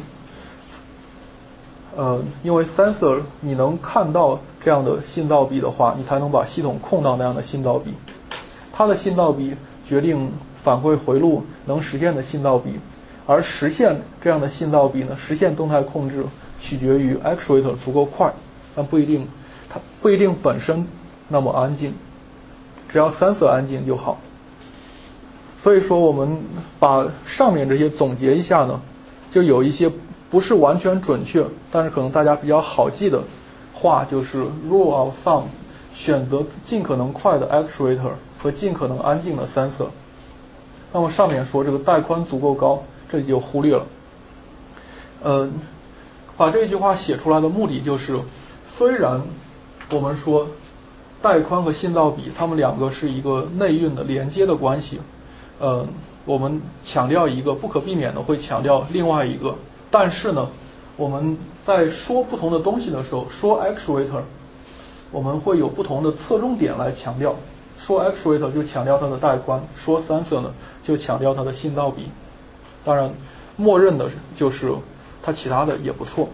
Speaker 1: 呃，因为 sensor 你能看到这样的信噪比的话，你才能把系统控到那样的信噪比。它的信噪比决定反馈回路能实现的信噪比，而实现这样的信噪比呢，实现动态控制取决于 actuator 足够快，但不一定它不一定本身那么安静，只要 sensor 安静就好。所以说我们把上面这些总结一下呢，就有一些不是完全准确，但是可能大家比较好记的话，就是 rule of thumb， 选择尽可能快的 actuator 和尽可能安静的 sensor。那么上面说这个带宽足够高，这里就忽略了。呃，把这句话写出来的目的就是，虽然我们说带宽和信噪比它们两个是一个内蕴的连接的关系，呃，我们强调一个不可避免的会强调另外一个，但是呢，我们在说不同的东西的时候，说 actuator， 我们会有不同的侧重点来强调。 说 actuator 就强调它的带宽，说 sensor 呢就强调它的信道比。当然，默认的就是它其他的也不错。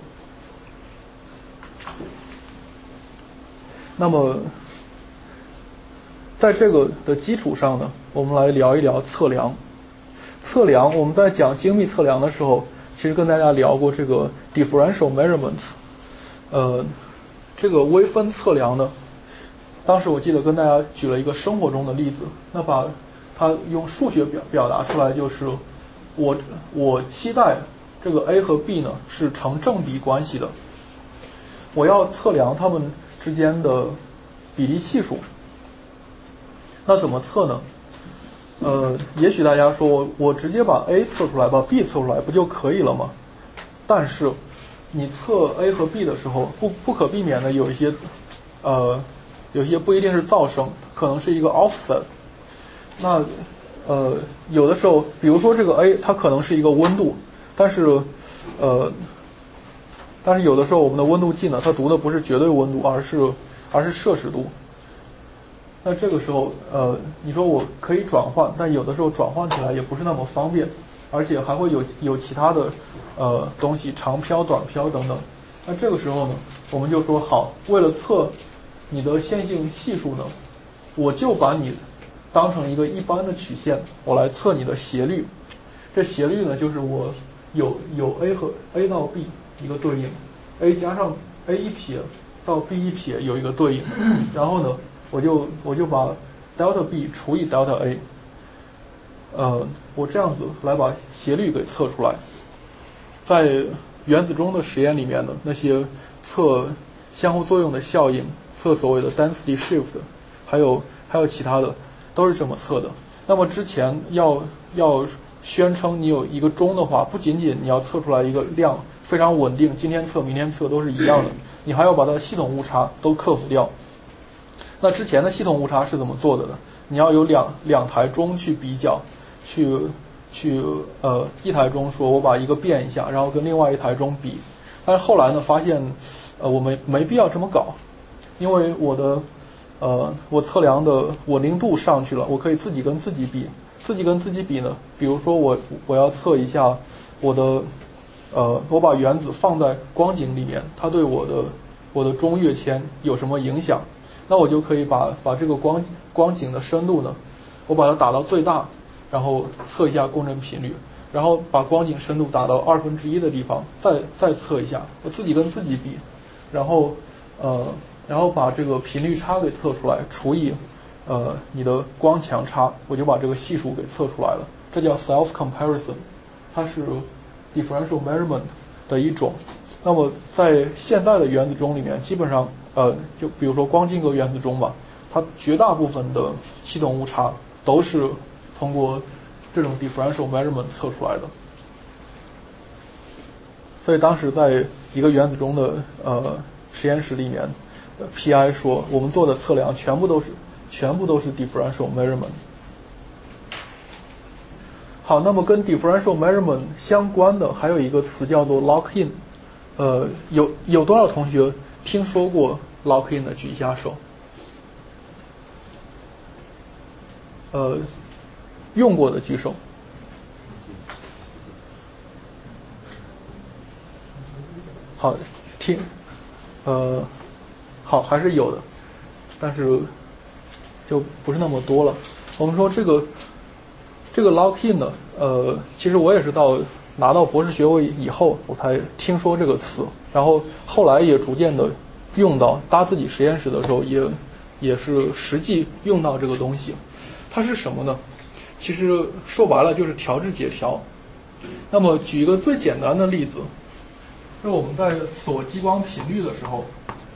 Speaker 1: 那么，在这个的基础上呢，我们来聊一聊测量。测量，我们在讲精密测量的时候，其实跟大家聊过这个 differential measurements， 呃，这个微分测量呢，当时我记得跟大家举了一个生活中的例子，那把它用数学表表达出来，就是我我期待这个 A 和 B 呢是成正比关系的，我要测量它们之间的比例系数。那怎么测呢？呃，也许大家说我我直接把 A 测出来，把 B 测出来不就可以了吗？但是你测 A 和 B 的时候，不不可避免的有一些呃有一些不一定是噪声，可能是一个 offset。那呃有的时候，比如说这个 A 它可能是一个温度，但是呃但是有的时候我们的温度计呢，它读的不是绝对温度，而是而是摄氏度。那这个时候，呃，你说我可以转换，但有的时候转换起来也不是那么方便，而且还会有有其他的呃东西，长漂、短漂等等。那这个时候呢，我们就说好，为了测你的线性系数呢，我就把你当成一个一般的曲线，我来测你的斜率。这斜率呢，就是我有有 A 和 A 到 B 一个对应 ，A 加上 A 一撇到 B 一撇有一个对应，然后呢，我就我就把 delta B 除以 delta A， 呃，我这样子来把斜率给测出来。在原子钟的实验里面呢，那些测相互作用的效应，测所谓的 density shift， 还有还有其他的，都是这么测的。那么之前要要宣称你有一个钟的话，不仅仅你要测出来一个量非常稳定，今天测明天测都是一样的，你还要把它的系统误差都克服掉。那之前的系统误差是怎么做的呢？你要有两两台钟去比较，去去呃一台钟说我把一个变一下，然后跟另外一台钟比。但是后来呢，发现呃我们没必要这么搞，因为我的呃我测量的稳定度上去了，我可以自己跟自己比。自己跟自己比呢，比如说我我要测一下我的呃我把原子放在光景里面，它对我的我的钟跃迁有什么影响？那我就可以把把这个光光景的深度呢，我把它打到最大，然后测一下共振频率，然后把光景深度打到二分之一的地方，再再测一下，我自己跟自己比，然后呃然后把这个频率差给测出来，除以呃你的光强差，我就把这个系数给测出来了。这叫 self comparison， 它是 differential measurement 的一种。那么在现代的原子钟里面，基本上呃，就比如说光晶格原子钟吧，它绝大部分的系统误差都是通过这种 differential measurement 测出来的。所以当时在一个原子钟的呃实验室里面，呃、P I 说我们做的测量全部都是全部都是 differential measurement。好，那么跟 differential measurement 相关的还有一个词叫做 lock-in。呃，有有多少同学听说过 lock-in 的？举一下手。呃，用过的举手。好，听，呃，好，还是有的，但是就不是那么多了。我们说这个这个 lock-in 呢，呃，其实我也是到拿到博士学位以后，我才听说这个词，然后后来也逐渐的用到，搭自己实验室的时候也也是实际用到这个东西。它是什么呢？其实说白了就是调制解调。那么举一个最简单的例子，就是我们在锁激光频率的时候，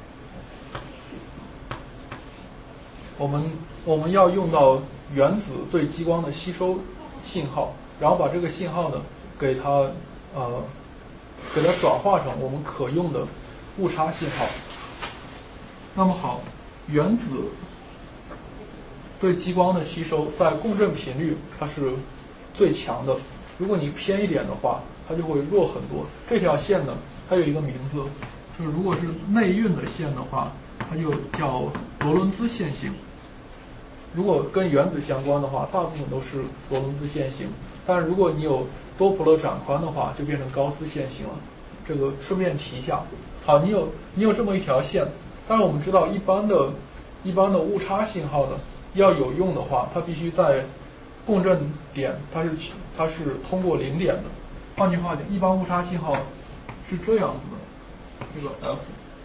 Speaker 1: 我们我们要用到原子对激光的吸收信号，然后把这个信号呢给它呃给它转化成我们可用的误差信号。那么好，原子对激光的吸收在共振频率它是最强的，如果你偏一点的话，它就会弱很多。这条线呢，它有一个名字，就是如果是内蕴的线的话，它就叫罗伦兹线性。 如果跟原子相关的话，大部分都是罗伦兹线性。但是如果你有多普勒展宽的话，就变成高斯线性了。这个顺便提一下。好，你有你有这么一条线，但是我们知道一般的、一般的误差信号呢，要有用的话，它必须在共振点，它是它是通过零点的。换句话讲，一般误差信号是这样子的，这个 F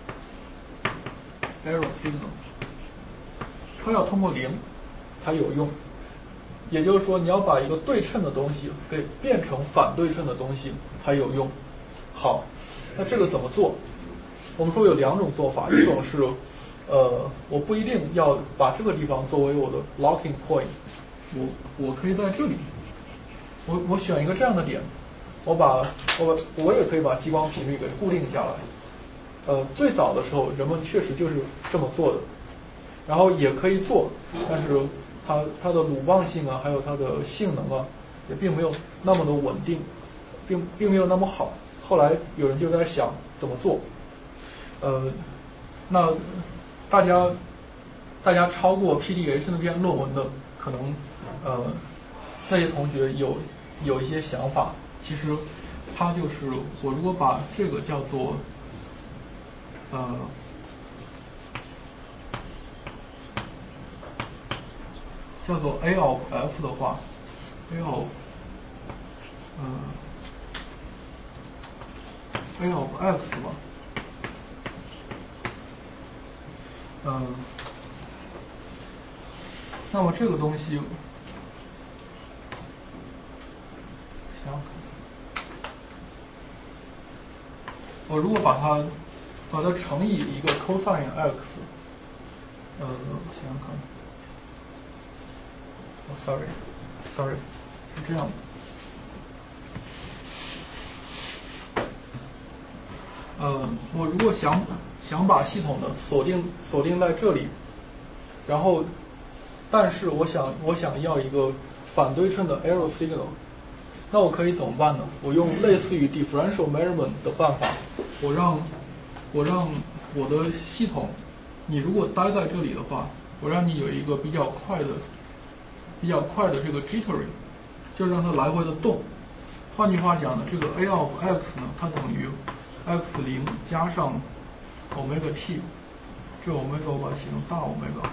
Speaker 1: error signal， 它要通过零才有用。也就是说，你要把一个对称的东西给变成反对称的东西才有用。好，那这个怎么做？我们说有两种做法，一种是，呃，我不一定要把这个地方作为我的 locking point， 我我可以在这里，我我选一个这样的点，我把我我也可以把激光频率给固定下来。呃，最早的时候人们确实就是这么做的，然后也可以做，但是它它的鲁棒性啊，还有它的性能啊，也并没有那么的稳定，并并没有那么好。后来有人就在想怎么做，呃，那大家大家抄过 P D H 那篇论文的，可能呃那些同学有有一些想法。其实它就是我如果把这个叫做呃。叫做 A of F 的话 ，A of 呃 A of X 吧，嗯、呃，那么这个东西，想想看，我如果把它把它乘以一个 cosine X， 呃，想想看。哦 ，sorry，sorry， sorry， 是这样的。呃，我如果想想把系统呢锁定锁定在这里，然后，但是我想我想要一个反对称的 error signal， 那我可以怎么办呢？我用类似于 differential measurement 的办法，我让我让我的系统，你如果待在这里的话，我让你有一个比较快的。比较快的这个 jittery， 就让它来回的动。换句话讲呢，这个 A of X 呢，它等于 X 零加上 omega t， 这 omega 我把它写成大 omega，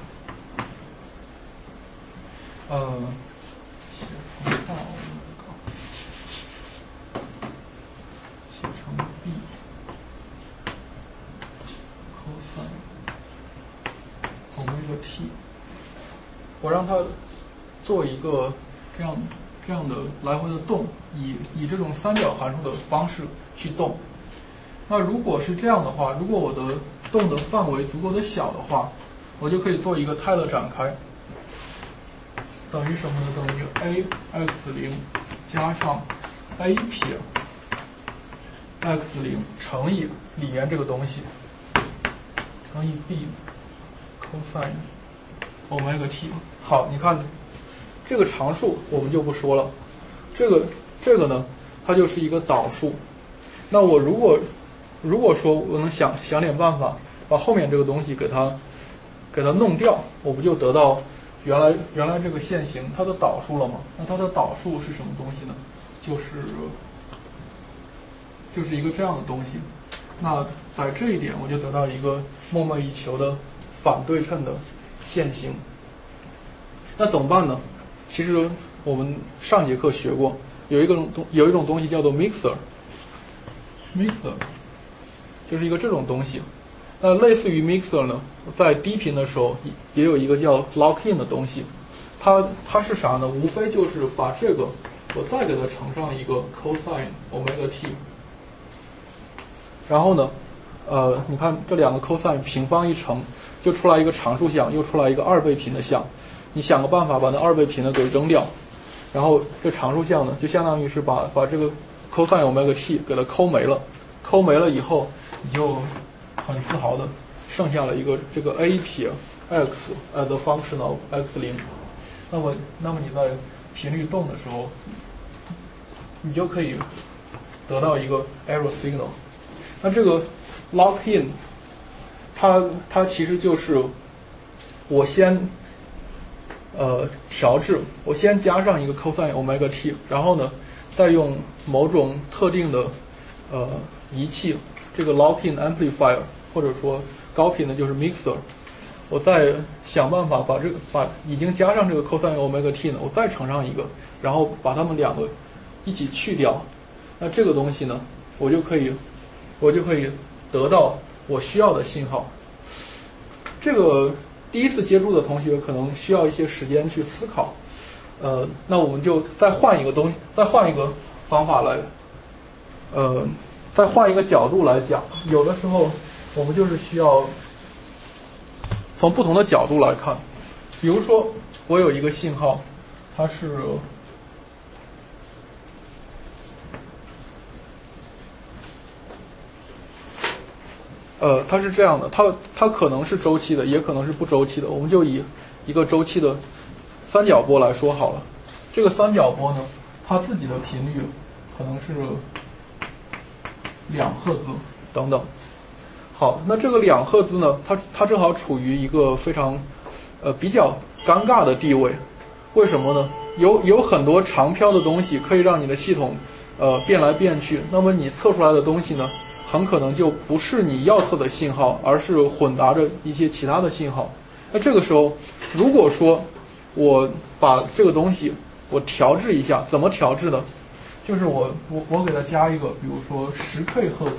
Speaker 1: 呃，写成大 omega， 写成 b cosine omega t， 我让它做一个这样这样的来回的动，以以这种三角函数的方式去动。那如果是这样的话，如果我的动的范围足够的小的话，我就可以做一个泰勒展开，等于什么呢？等于 A x 零加上 A 撇 x 零乘以里面这个东西乘以 b cosine omega t。好，你看。这个常数我们就不说了，这个这个呢，它就是一个导数。那我如果如果说我能想想点办法，把后面这个东西给它给它弄掉，我不就得到原来原来这个线型它的导数了吗？那它的导数是什么东西呢？就是就是一个这样的东西。那在这一点，我就得到一个梦寐以求的反对称的线型。那怎么办呢？其实我们上节课学过，有一个东有一种东西叫做 mixer， mixer 就是一个这种东西。那类似于 mixer 呢，在低频的时候也有一个叫 lock-in 的东西，它它是啥呢？无非就是把这个我再给它乘上一个 cosine omega t， 然后呢，呃，你看这两个 cosine 平方一乘，就出来一个常数项，又出来一个二倍频的项。你想个办法把那二倍频的给扔掉，然后这常数项呢，就相当于是把把这个 cosine omega t 给它抠没了，抠没了以后，你就很自豪的剩下了一个这个 a 撇 x as a function of x 零。那么那么你在频率动的时候，你就可以得到一个 error signal。那这个 lock in， 它它其实就是我先。 呃调制，我先加上一个 cosine omega t， 然后呢再用某种特定的呃仪器，这个 lock-in amplifier 或者说高频的就是 mixer， 我再想办法把这个把已经加上这个 cosine omega t 呢，我再乘上一个，然后把它们两个一起去掉，那这个东西呢，我就可以我就可以得到我需要的信号。这个第一次接触的同学可能需要一些时间去思考，呃，那我们就再换一个东西，再换一个方法来，呃，再换一个角度来讲。有的时候我们就是需要从不同的角度来看，比如说我有一个信号，它是呃，它是这样的，它它可能是周期的，也可能是不周期的。我们就以一个周期的三角波来说好了。这个三角波呢，它自己的频率可能是两赫兹等等。好，那这个两赫兹呢，它它正好处于一个非常呃比较尴尬的地位。为什么呢？有有很多长飘的东西可以让你的系统呃变来变去，那么你测出来的东西呢，很可能就不是你要测的信号，而是混杂着一些其他的信号。那这个时候，如果说我把这个东西我调制一下，怎么调制呢？就是我我我给它加一个，比如说十 K 赫兹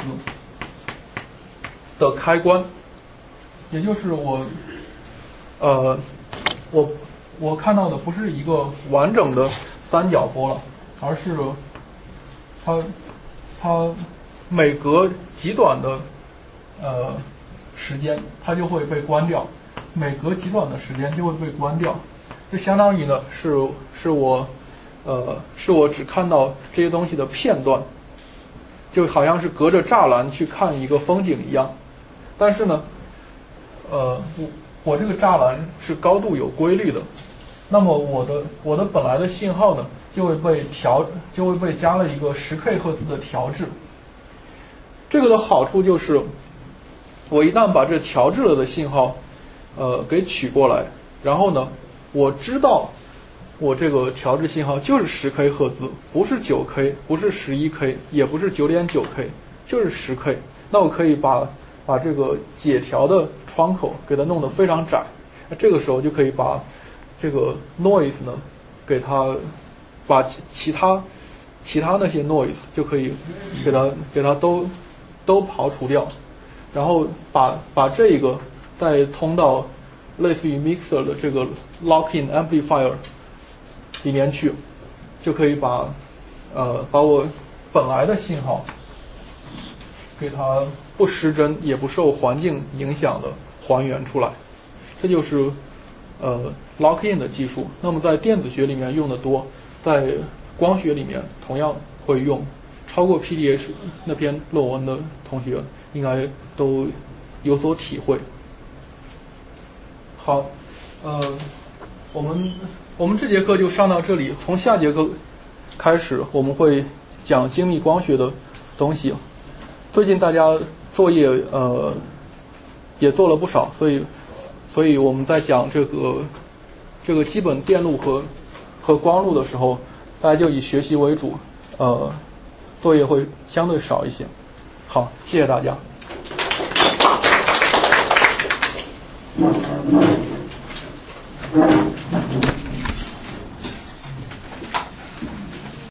Speaker 1: 的开关，也就是我呃我我看到的不是一个完整的三角波了，而是它它每隔极短的呃时间，它就会被关掉，每隔极短的时间就会被关掉。这相当于呢是是我呃是我只看到这些东西的片段，就好像是隔着栅栏去看一个风景一样。但是呢，呃我我这个栅栏是高度有规律的，那么我的我的本来的信号呢就会被调就会被加了一个十 K 赫兹的调制。这个的好处就是，我一旦把这调制了的信号，呃，给取过来，然后呢，我知道我这个调制信号就是十 K 赫兹，不是九 K， 不是十一 K， 也不是九点九 K， 就是十 K。那我可以把把这个解调的窗口给它弄得非常窄，那这个时候就可以把这个 noise 呢，给它把其他其他那些 noise 就可以给它给它都。都刨除掉，然后把把这个再通到类似于 mixer 的这个 lock-in amplifier 里面去，就可以把呃把我本来的信号给它不失真也不受环境影响的还原出来。这就是呃 lock-in 的技术。那么在电子学里面用的多，在光学里面同样会用。超过 P D H 那篇论文的同学应该都有所体会。好，呃，我们我们这节课就上到这里，从下节课开始我们会讲精密光学的东西。最近大家作业呃也做了不少，所以所以我们在讲这个这个基本电路和和光路的时候，大家就以学习为主，呃。作业会相对少一些。好，谢谢大家。
Speaker 4: Thank you.